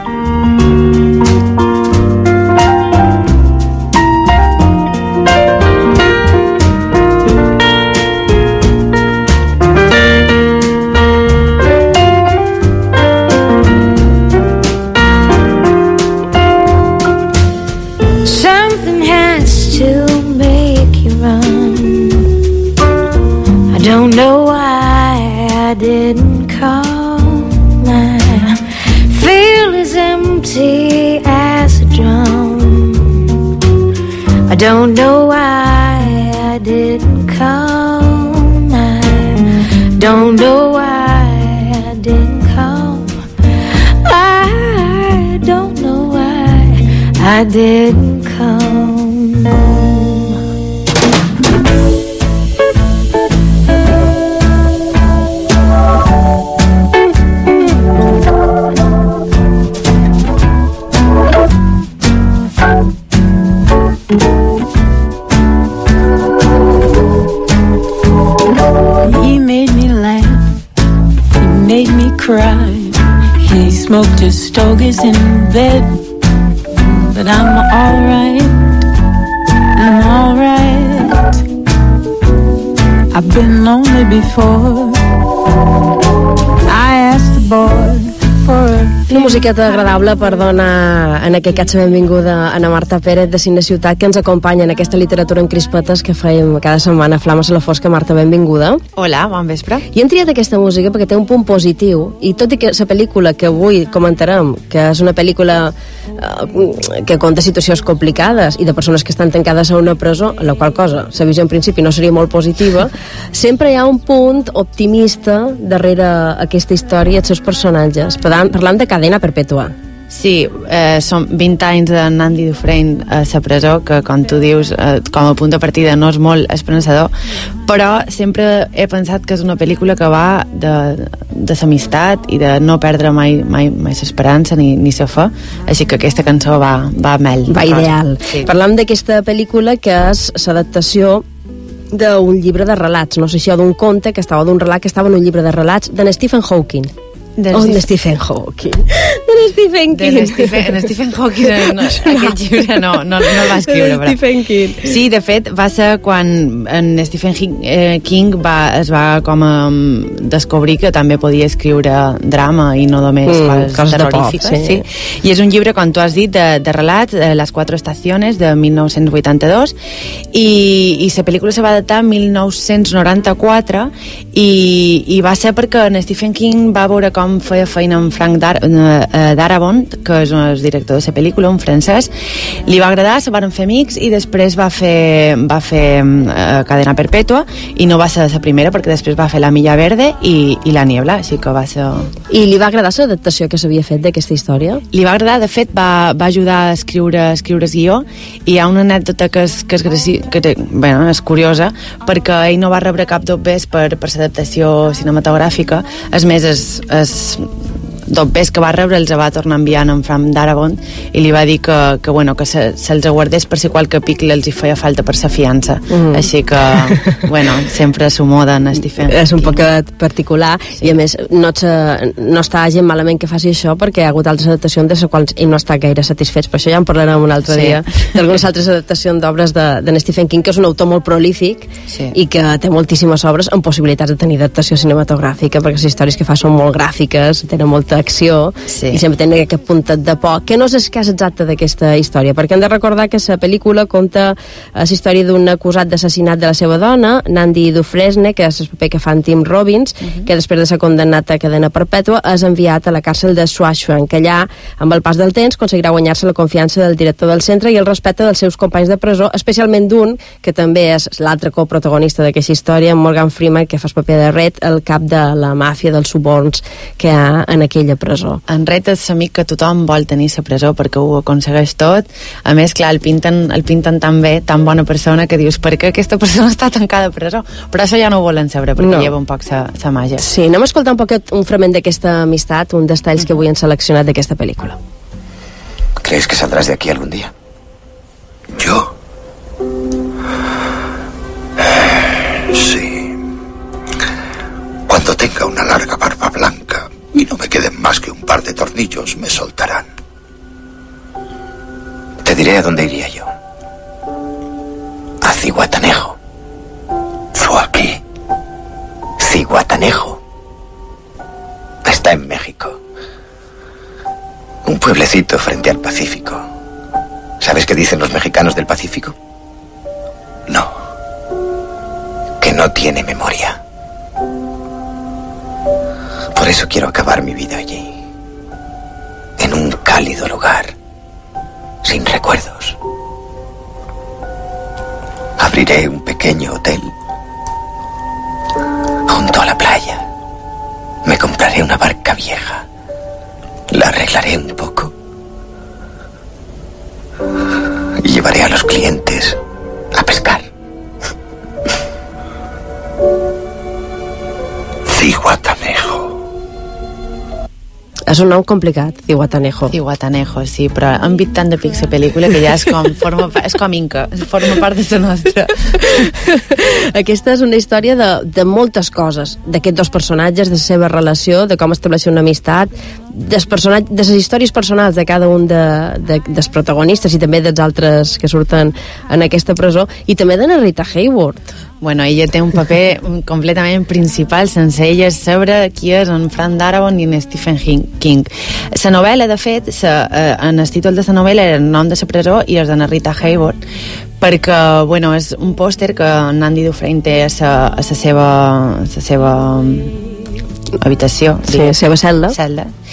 Don't know why I didn't call. My feel as empty as a drum. I don't know why I didn't call. I don't know why I didn't call. I don't know why I didn't call. Cry. He smoked his stogies in bed, but I'm alright. I'm alright. I've been lonely before. I asked the boy for a una musiqueta agradable per donar en aquest cas la benvinguda a Ana Marta Pérez de Cine Ciutat, que ens acompanya en aquesta literatura en crispetes que fèiem cada setmana. Flames a la Fosca. Marta, benvinguda. Hola, bon vespre. I hem triat aquesta música perquè té un punt positiu, i tot i que la pel·lícula que avui comentarem, que és una pel·lícula que conta situacions complicades i de persones que estan tancades a una presó, la qual cosa, la visió en principi no seria molt positiva, sempre hi ha un punt optimista darrere aquesta història i els seus personatges. Parlant de cadena perpètua. Sí, són 20 anys de Nandi Dufresne a la presó, que com tu dius, com a punt de partida no és molt esperançador, però sempre he pensat que és una pel·lícula que va de l'amistat i de no perdre mai l'esperança ni la fe, així que aquesta cançó va amb ell. Va ideal. Sí. Parlam d'aquesta pel·lícula que és l'adaptació d'un llibre de relats, no sé si d'un conte que estava d'un relat que estava en un llibre de relats de Stephen Hawking. De Stephen Hawking. Stephen Hawking aquest llibre no el va escriure, però. Stephen King. Sí, de fet va ser quan en Stephen King es va com a descobrir que també podia escriure drama i no només coses terrorífiques, sí. I és un llibre, com tu has dit, de relats, Les quatre estacions, de 1982, i la pel·lícula se va adaptar en 1994 i va ser perquè en Stephen King va veure com feia feina amb Frank Darabont, que és el director de la pel·lícula, un francès. Li va agradar, se van fer amics i després va fer Cadena Perpètua, i no va ser la primera perquè després va fer La Milla Verde i La Niebla, així que va ser... I li va agradar l'adaptació que s'havia fet d'aquesta història? Li va agradar, de fet va ajudar a escriure el guió, i hi ha una anècdota que és curiosa, perquè ell no va rebre cap dobbers per l'adaptació cinematogràfica. És més, dobbers que va rebre els va tornar enviant en Frank Darabont, i li va dir que se'ls guardés per si qualque picle els hi feia falta per sa fiança. Així que sempre s'ho moda en Stephen King. És un poc particular, sí. I a més no està gent malament que faci això, perquè hi ha hagut altres adaptacions de les quals ell no està gaire satisfets, per això ja en parlarem un altre dia d'algunes altres adaptacions d'obres de Stephen King, que és un autor molt prolífic i que té moltíssimes obres amb possibilitats de tenir adaptació cinematogràfica, perquè les històries que fa són molt gràfiques, tenen molta acció, i sempre tenen aquest puntet de por, que no és el cas exacte d'aquesta història, perquè hem de recordar que la pel·lícula conta la història d'un acusat d'assassinat de la seva dona, Nandi Dufresne, que és el paper que fa en Tim Robbins, que després de ser condemnat a cadena perpètua és enviat a la càrcel de Shawshank, que allà, amb el pas del temps, aconseguirà guanyar-se la confiança del director del centre i el respecte dels seus companys de presó, especialment d'un, que també és l'altre coprotagonista d'aquesta història, Morgan Freeman, que fa el paper de Red, el cap de la màfia dels suborns que hi ha en aquella presó. En Red és l'amic que tothom vol tenir a la presó perquè ho aconsegueix tot. A més, clar, el pinten tan bé, tan bona persona, que dius, per què aquesta persona està tancada a presó? Però això ja no ho volen saber, perquè lleva un poc la màgia. Sí, anem a escoltar un poquet un fragment d'aquesta amistat, un dels talls que avui han seleccionat d'aquesta pel·lícula. ¿Crees que saldrás de aquí algún día? ¿Yo? Sí. Cuando tenga una larga barba blanca y no me queden más que un par de tornillos, me soltarán. Te diré a dónde iría yo. A Zihuatanejo. ¿Fue aquí? Zihuatanejo. Está en México. Un pueblecito frente al Pacífico. ¿Sabes qué dicen los mexicanos del Pacífico? No. Que no tiene memoria. Por eso quiero acabar mi vida allí, en un cálido lugar, sin recuerdos. Abriré un pequeño hotel junto a la playa. Me compraré una barca vieja, la arreglaré un poco y llevaré a los clientes a pescar. Zihuatanejo. És un nom complicat, Zihuatanejo. Zihuatanejo, sí, però han vist tant de pics la pel·lícula que ja és com Inca, forma part de la nostra. Aquesta és una història de moltes coses, d'aquests dos personatges, de la seva relació, de com estableixen una amistat, de les històries personals de cada un dels protagonistes i també dels altres que surten en aquesta presó, i també de la Rita Hayworth. Bueno, ella té un paper completament principal, sense ella saber qui és en Frank Darabont i en Stephen King. La novel·la, de fet, en el títol de la novel·la era el nom de la presó i és de la Rita Hayworth, perquè, bueno, és un pòster que Nandi Dufresne té a la seva habitació, sí, la seva cel·la,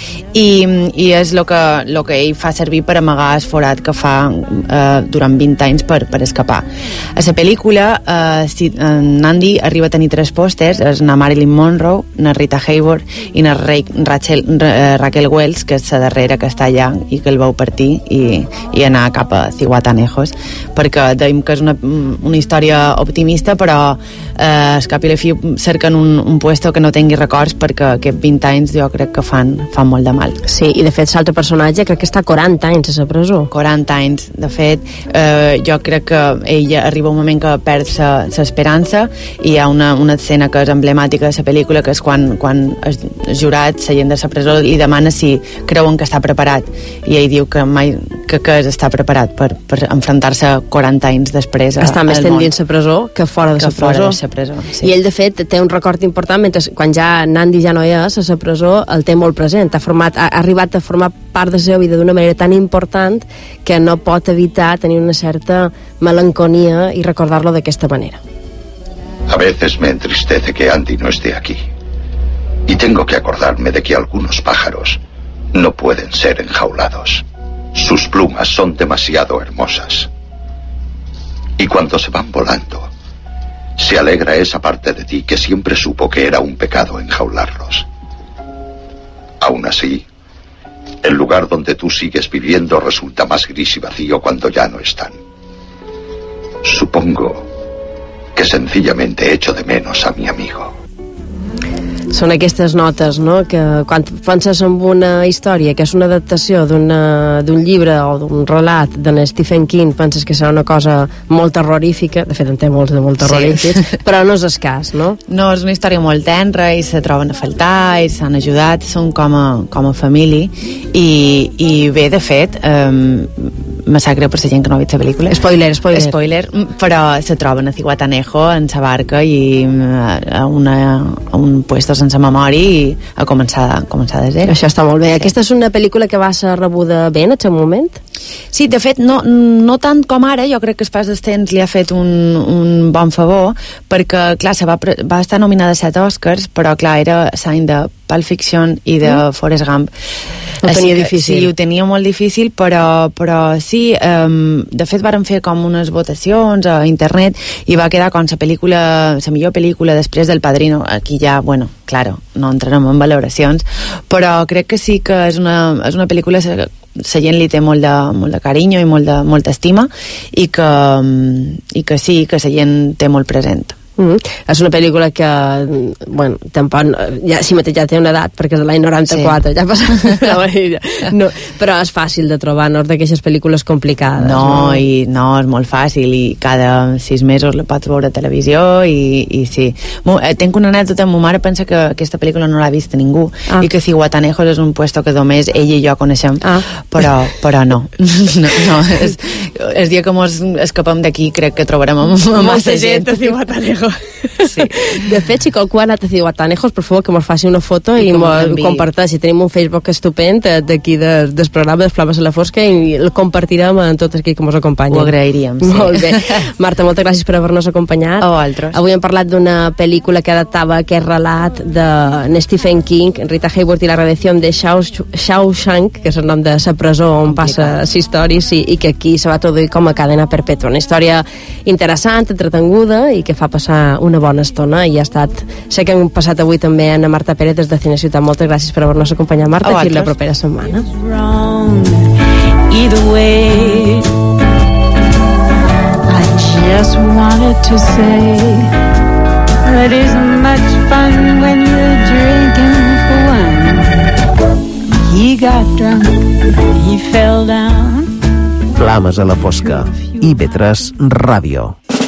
i és el que ell fa servir per amagar el forat que fa durant 20 anys per escapar. A la pel·lícula Nandi arriba a tenir 3 pòsters, és na Marilyn Monroe, na Rita Hayworth i na Raquel Welch, que és la darrera que està allà i que el veu partir i anar cap a Zihuatanejo, perquè dèiem que és una història optimista, però al cap i la fi cerquen un puesto que no tingui records, perquè aquests 20 anys jo crec que fan molt de mal. Sí, i de fet l'altre personatge crec que està 40 anys a la presó. 40 anys, de fet jo crec que ella arriba un moment que perd l'esperança, i hi ha una escena que és emblemàtica de la pel·lícula, que és quan el jurat, la gent de la presó, li demana si creuen que està preparat, i ell diu que mai que està preparat per enfrontar-se 40 anys després està més temps dins la presó que fora de la presó. Sí. I ell de fet té un record important, mentre quan ja Nandi ja no hi és a la presó, el té molt present, ha arribat a formar part de la seva vida d'una manera tan important que no pot evitar tenir una certa melanconia i recordar-lo d'aquesta manera. A veces me entristece que Andy no esté aquí, y tengo que acordarme de que algunos pájaros no pueden ser enjaulados. Sus plumas son demasiado hermosas. Y cuando se van volando, se alegra esa parte de ti que siempre supo que era un pecado enjaularlos. Aún así, el lugar donde tú sigues viviendo resulta más gris y vacío cuando ya no están. Supongo que sencillamente echo de menos a mi amigo. Són aquestes notes, no?, que quan penses en una història que és una adaptació d'un llibre o d'un relat de Stephen King, penses que serà una cosa molt terrorífica, de fet en té molts de molt terrorífics, però no és escàs, no? No, és una història molt tenra, i se troben a faltar, i s'han ajudat, són com a família, i bé, de fet, me sap greu per la gent que no ha vist la pel·lícula. Spoiler, però se troben a Zihuatanejo en sa barca i a un puesto sense memòria i a començar de zero. Això està molt bé. Sí. Aquesta és una pel·lícula que va ser rebuda bé en aquest moment? Sí, de fet, no tant com ara, jo crec que el pas dels temps li ha fet un bon favor, perquè, clar, va estar nominada a 7 Oscars, però, clar, era l'any de Pulp Fiction i de Forrest Gump. Ho tenia difícil. Sí, ho tenia molt difícil, però sí, de fet varen fer com unes votacions a internet i va quedar com la millor pel·lícula després del Padrino. Aquí ja, bueno, claro, no entrarem en valoracions, però crec que sí que és una pel·lícula que la gent li té molt de carinyo i molta estima, i que sí, que la gent té molt present. És una pel·lícula que, bueno, tampoc, si mateix ja té una edat, perquè és de l'any 94, sí. Ja passa, no, però és fàcil de trobar, no és d'aquestes pel·lícules complicades. No, és molt fàcil, i cada 6 mesos la pots veure a televisió, i sí. Tenc una anècdota, ma mare pensa que aquesta pel·lícula no l'ha vist ningú, i que Zihuatanejo és un puesto que només ell i jo coneixem, però no. El dia que mos escapem d'aquí crec que trobarem massa gent a Zihuatanejo. Sí. De fet, si qualcú ha anat a Zihuatanejo, per favor que mos faci una foto i ho comparteixi. Tenim un Facebook estupend d'aquí del programa de Flames a la Fosca, i el compartirem amb tots aquí que mos acompanyen. Ho agrairíem, sí. Molt bé. Marta, moltes gràcies per haver-nos acompanyat. O altres. Avui hem parlat d'una pel·lícula que adaptava aquest relat de Stephen King, Rita Hayworth i la redacció de Shawshank, que és el nom de la presó on passa la història, i que aquí se va traduir com a cadena perpètua. Una història interessant, entretenguda, i que fa passar una bona estona, i ha estat... Sé que hem passat avui també a Marta Pérez des de Cine Ciutat. Moltes gràcies per haver-nos acompanyat, Marta, i fins la propera setmana. Either way, I just wanted to say that isn't much fun when you're drinking for one. He got drunk, he fell down. Flames a la Fosca. IB3 Ràdio.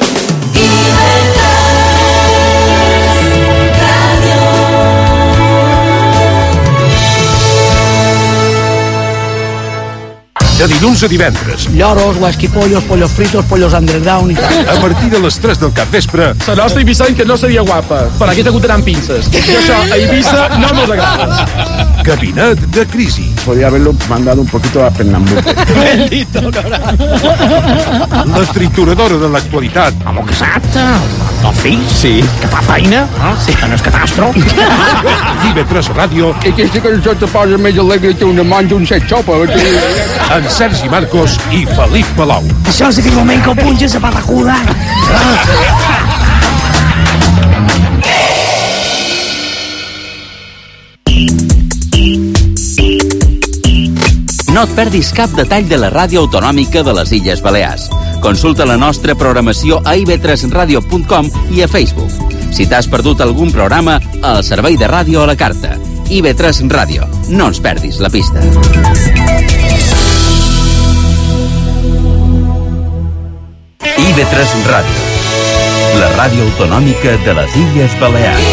De dilluns a divendres. Lloros, huasquipollos, pollos fritos, pollos underground i tal. A partir de les 3 del capvespre. La nostra Eivissa que no seria guapa, per aquí t'acotaran pinces. I això a Eivissa no mos agrada. Gabinet de crisi. Podría haberlo mandado un poquito a Pernambuco. Bendito, cabrón. La trituradora de l'actualitat. Vamos, exacte. El fill? Sí. Que fa feina? Sí. Que no és catastro? TV3 Ràdio, I que sí que això te posa més alegre que una monja un set xopa. amb Sergi Marcos i Felip Palau. Això és aquell moment que el punxa se va recordar. No et perdis cap detall de la ràdio autonòmica de les Illes Balears. Consulta la nostra programació a ib3radio.com i a Facebook. Si t'has perdut algun programa, el servei de ràdio a la carta. IB3 Ràdio. No ens perdis la pista. IB3 Ràdio. La ràdio autonòmica de les Illes Balears.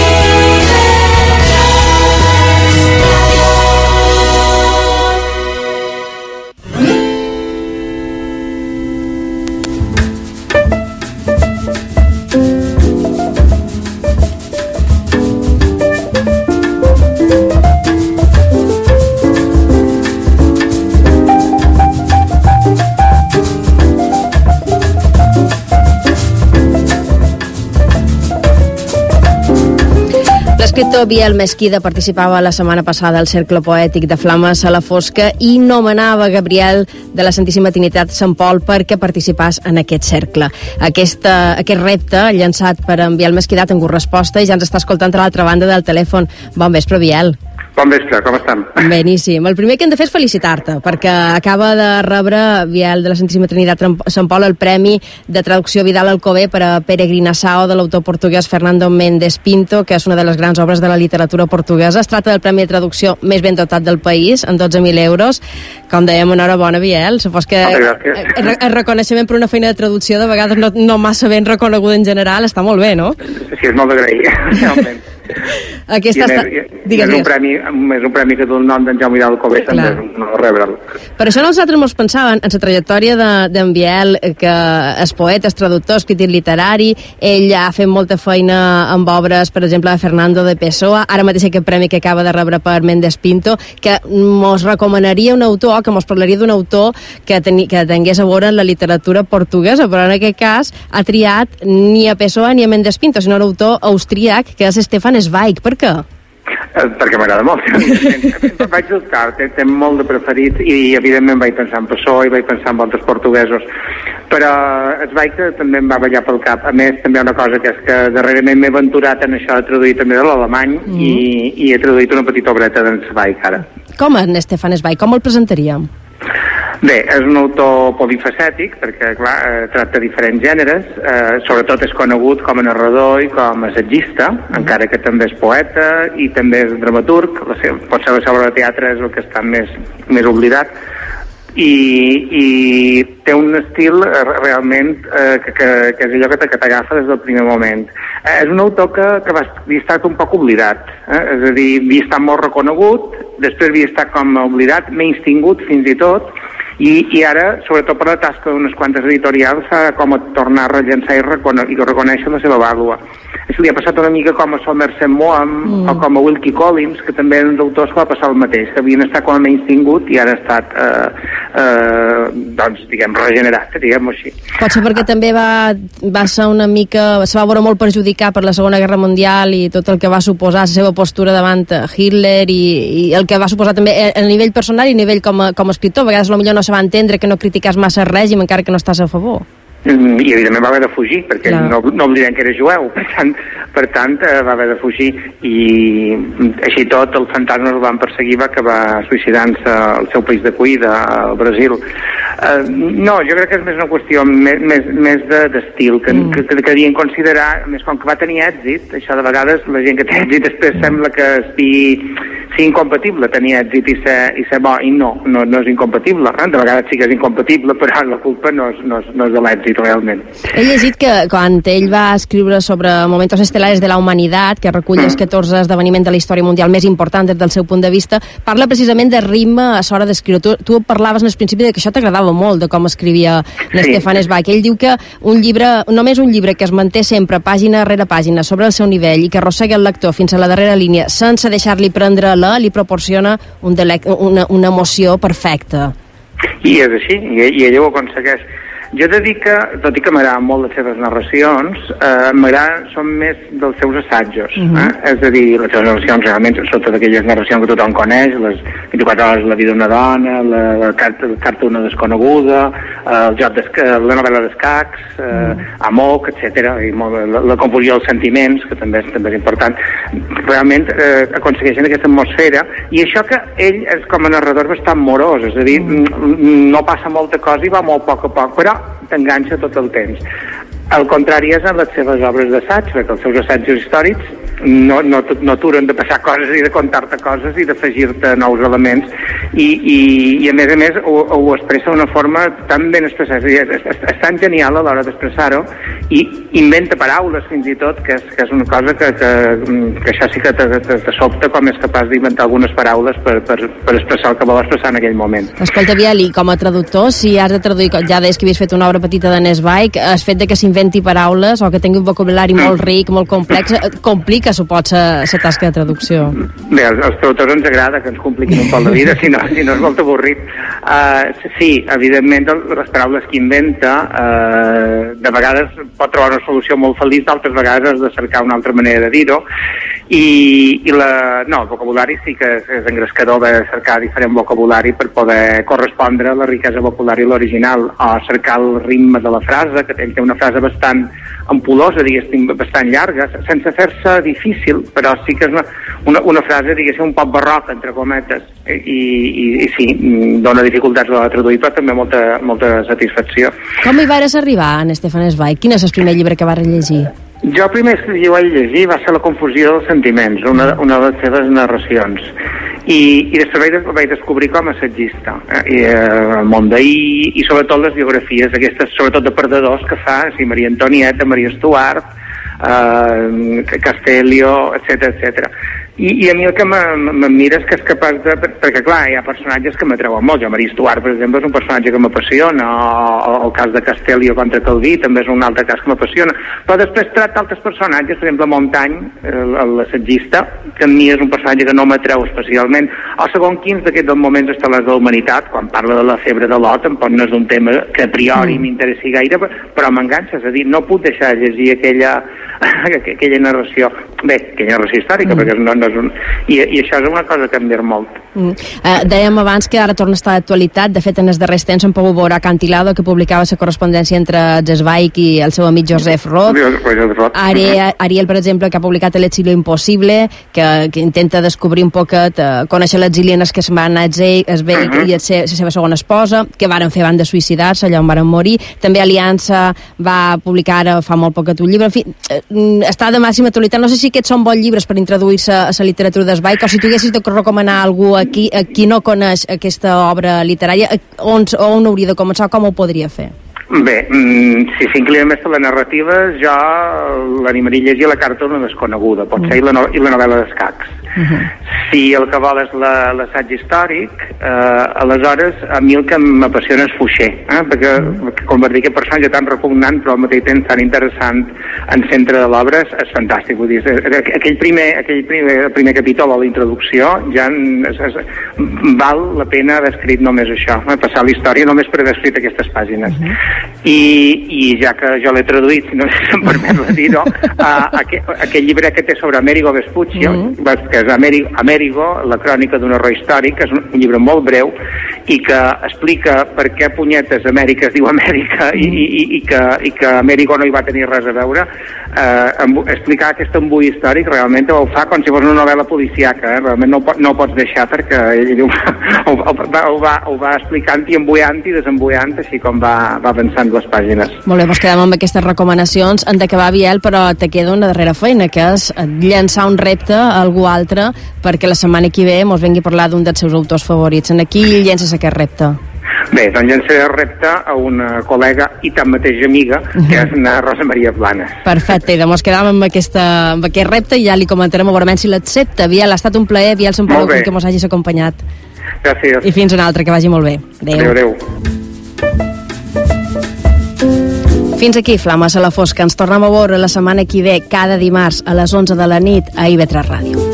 L'escriptor Biel Mesquida participava la setmana passada al Cercle Poètic de Flames a la Fosca i nomenava Gabriel de la Santíssima Trinitat Sant Pol perquè participàs en aquest cercle. Aquest repte llançat per en Biel Mesquida ha tingut resposta i ja ens està escoltant a l'altra banda del telèfon. Bon vespre, Biel. Bon vespre, com estem? Beníssim. El primer que hem de fer és felicitar-te, perquè acaba de rebre Biel de la Santíssima Trinitat Sant Pol el Premi de Traducció Vidal Alcover per a Peregrinação de l'autor portuguès Fernando Méndez Pinto, que és una de les grans obres de la literatura portuguesa. Es tracta del premi de traducció més ben dotat del país, amb 12.000 euros. Com dèiem, enhorabona, Biel. Supos que el reconeixement per una feina de traducció de vegades no massa ben reconeguda en general està molt bé, no? Sí, és molt d'agrair, realment. És un premi que du el nom d'en Jaume Vidal Alcover, també és un honor rebre'l. Per això nosaltres mos pensàvem en la trajectòria d'en Biel, que és poeta, és traductor, escritor literari. Ell ha fet molta feina amb obres, per exemple, de Fernando de Pessoa, ara mateix aquest premi que acaba de rebre per Méndez Pinto, que mos recomanaria un autor, que mos parlaria d'un autor que tingués a veure en la literatura portuguesa, però en aquest cas ha triat ni a Pessoa ni a Méndez Pinto, sinó un autor austríac, que és Stefan Zweig. Per què? Perquè m'agrada molt. Vaig dubtar, té molt de preferit i evidentment vaig pensar en Pessoa i vaig pensar en altres portuguesos, però Zweig també em va ballar pel cap. A més, també hi ha una cosa, que és que darrerament m'he aventurat en això de traduir també de l'alemany i he traduït una petita obreta d'en Zweig ara. Com en Stefan Zweig? Com el presentaríem? Bé, és un autor polifacètic, perquè, clar, tracta diferents gèneres, sobretot és conegut com a narrador i com a assagista, encara que també és poeta i també és dramaturg. Potser la seva obra de teatre és el que està més oblidat, i té un estil realment que és allò que t'agafa des del primer moment. És un autor que havia estat un poc oblidat, és a dir, havia estat molt reconegut, després havia estat com oblidat, menys tingut fins i tot, i ara, sobretot per la tasca d'unes quantes editorials, s'ha com a tornar a rellençar i reconèixer la seva vàlua. Això li ha passat una mica com a Somerset Maugham o com a Wilkie Collins, que també eren d'autors que va passar el mateix, que havien estat com a menys tingut i ara ha estat doncs, diguem, regenerat, diguem-ho així. Potser perquè també va ser una mica, se va veure molt perjudicar per la Segona Guerra Mundial i tot el que va suposar la seva postura davant Hitler i el que va suposar també a nivell personal i a nivell com a escriptor. A vegades potser no se va entendre que no critiques massa el règim encara que no estàs a favor. I evidentment va haver de fugir, perquè no oblidem que era jueu, per tant va haver de fugir, i així tot els fantasmes el van perseguir, va acabar suïcidant-se al seu país d'acollida, al Brasil. No, jo crec que és més una qüestió més d'estil, que devien considerar, més com que va tenir èxit, això de vegades la gent que té èxit després sembla que sigui incompatible tenir èxit i ser bo, i no és incompatible, de vegades sí que és incompatible, però la culpa no és de l'èxit realment. He llegit que quan ell va escriure sobre Momentos Estelares de la Humanitat, que recull els 14 esdeveniments de la història mundial més importants des del seu punt de vista, parla precisament de ritme a l'hora d'escriure. Tu parlaves al principi de que això t'agradava molt, de com escrivia Stefan Zweig. Ell diu que només un llibre que es manté sempre pàgina rere pàgina sobre el seu nivell i que arrossega el lector fins a la darrera línia sense deixar-li prendre-la, li proporciona una emoció perfecta. I és així, i ell ho aconsegueix. Jo he de dir que, tot i que m'agraden molt les seves narracions, són més dels seus assajos. És a dir, les seves narracions realment són totes aquelles narracions que tothom coneix, les 24 hores de la vida d'una dona, la carta d'una desconeguda, el joc la novel·la d'escacs, Amok, etc. La confusió dels sentiments, que també és important. Realment aconsegueixen aquesta atmosfera, i això que ell és com a narrador bastant morós, és a dir, no passa molta cosa i va molt a poc, però t'enganxa tot el temps. Al contrari és en les seves obres d'assaig, perquè els seus assajos històrics no aturen de passar coses i de contar-te coses i d'afegir-te nous elements, i a més ho expressa d'una forma tan ben expressada, és tan genial a l'hora d'expressar-ho, i inventa paraules fins i tot, que és una cosa que això sí que te sobta, com és capaç d'inventar algunes paraules per expressar el que vol expressar en aquell moment. Escolta, Biel, i com a traductor, si has de traduir, ja deies que havies fet una obra petita de Nesbaik, el fet de que s'inventi paraules o que tingui un vocabulari molt ric, molt complex, complica, suposo, la tasca de traducció. Bé, als traductors ens agrada que ens compliquin un poc la vida, si no és molt avorrit. Sí, evidentment, les paraules que inventa, de vegades pot trobar una solució molt feliç, d'altres vegades has de cercar una altra manera de dir-ho, el vocabulari sí que és engrescador de cercar diferent vocabulari per poder correspondre a la riquesa vocabulari l'original, o cercar el ritme de la frase, que ell té una frase bastant ampulosa, diguéssim, bastant llarga, sense fer-se difícil, però sí que és una frase, diguéssim, un poc barroca, entre cometes, i sí, dona dificultats a traduir, però també molta satisfacció. Com hi vas arribar, en Stefan Zweig? Quin és el primer llibre que vas llegir? Jo el primer que vaig llegir va ser La confusió dels sentiments, una de les seves narracions, i després vaig descobrir com a assagista, el món d'ahir, i sobretot les biografies aquestes, sobretot de perdedors, que fa Maria Antonieta, Maria Stuart, Castellio, etc. I a mi el que m'admira és que és capaç de... Perquè, clar, hi ha personatges que m'atreuen molt. Maria Stuart, per exemple, és un personatge que m'apassiona, o el cas de Castellio contra Calví també és un altre cas que m'apassiona. Però després tracta altres personatges, per exemple, Montany, l'assagista, que a mi és un personatge que no m'atreu especialment. O segon quins d'aquests moments estel·lars de la humanitat, quan parla de la febre de Lot, tampoc no és un tema que a priori m'interessi gaire, però m'enganxa, és a dir, no puc deixar de llegir aquella narració, aquella narració històrica, perquè i això és una cosa que em dir molt. Dèiem abans que ara torna a estar d'actualitat. De fet, en els darrers temps hem pogut veure Acantilado, que publicava la correspondència entre Zweig i el seu amic Joseph Roth. Ariel, per exemple, que ha publicat El exilio impossible, que intenta descobrir un poquet, conèixer l'exili en els que se'n van anar Zweig i la seva segona esposa, que varen fer de suïcidar-se allà on varen morir. També Aliança va publicar fa molt poquet un llibre. En fi, està de màxima actualitat. No sé si aquests són bons llibres per introduir-se a la literatura de Zweig, o si tu haguessis de recomanar a algú aquí, a qui no coneix aquesta obra literària, on hauria de començar, com ho podria fer? Bé, si s'inclina més a la narrativa, jo l'animaria a llegir La carta d'una desconeguda, pot ser, i la novel·la d'escacs. Si el que vol és l'assaig històric, aleshores a mi el que m'apassiona és Fouché, perquè convertir aquest personatge tan repugnant però al mateix temps tan interessant en centre de l'obra és fantàstic. Vull dir, aquell primer capítol a la introducció ja val la pena haver escrit només això, passar la història només per haver escrit aquestes pàgines. I ja que jo l'he traduït, si no se'm permet dir-ho, aquell llibre que té sobre Américo Vespucci, que és Américo, la crònica d'un error històric, que és un llibre molt breu i que explica per què punyetes Amèrica es diu Amèrica i que Américo no hi va tenir res a veure. Explicar aquest embull històric realment ho fa com si fos una novel·la policíaca, realment no ho pots deixar, perquè ell ho va explicant i embullant i desembullant, així com va avançant les pàgines. Molt bé, doncs quedem amb aquestes recomanacions. Han d'acabar, Biel, però te queda una darrera feina, que és llançar un repte a algú altre perquè la setmana que ve mos vengui a parlar d'un dels seus autors favorits. En aquí llences aquest repte. Bé, doncs llançaré el repte a una col·lega i tanmateix amiga, que és na Rosa Maria Planes. Perfecte, i doncs quedam amb aquest repte i ja li comentarem segurament si l'accepta. Biel, ha estat un plaer, Biel, Sant Pau, que mos hagis acompanyat. Gràcies. I fins una altra, que vagi molt bé. Adéu. Fins aquí, Flames a la Fosca. Ens tornem a veure la setmana que ve, cada dimarts a les 11 de la nit a IB3 Ràdio.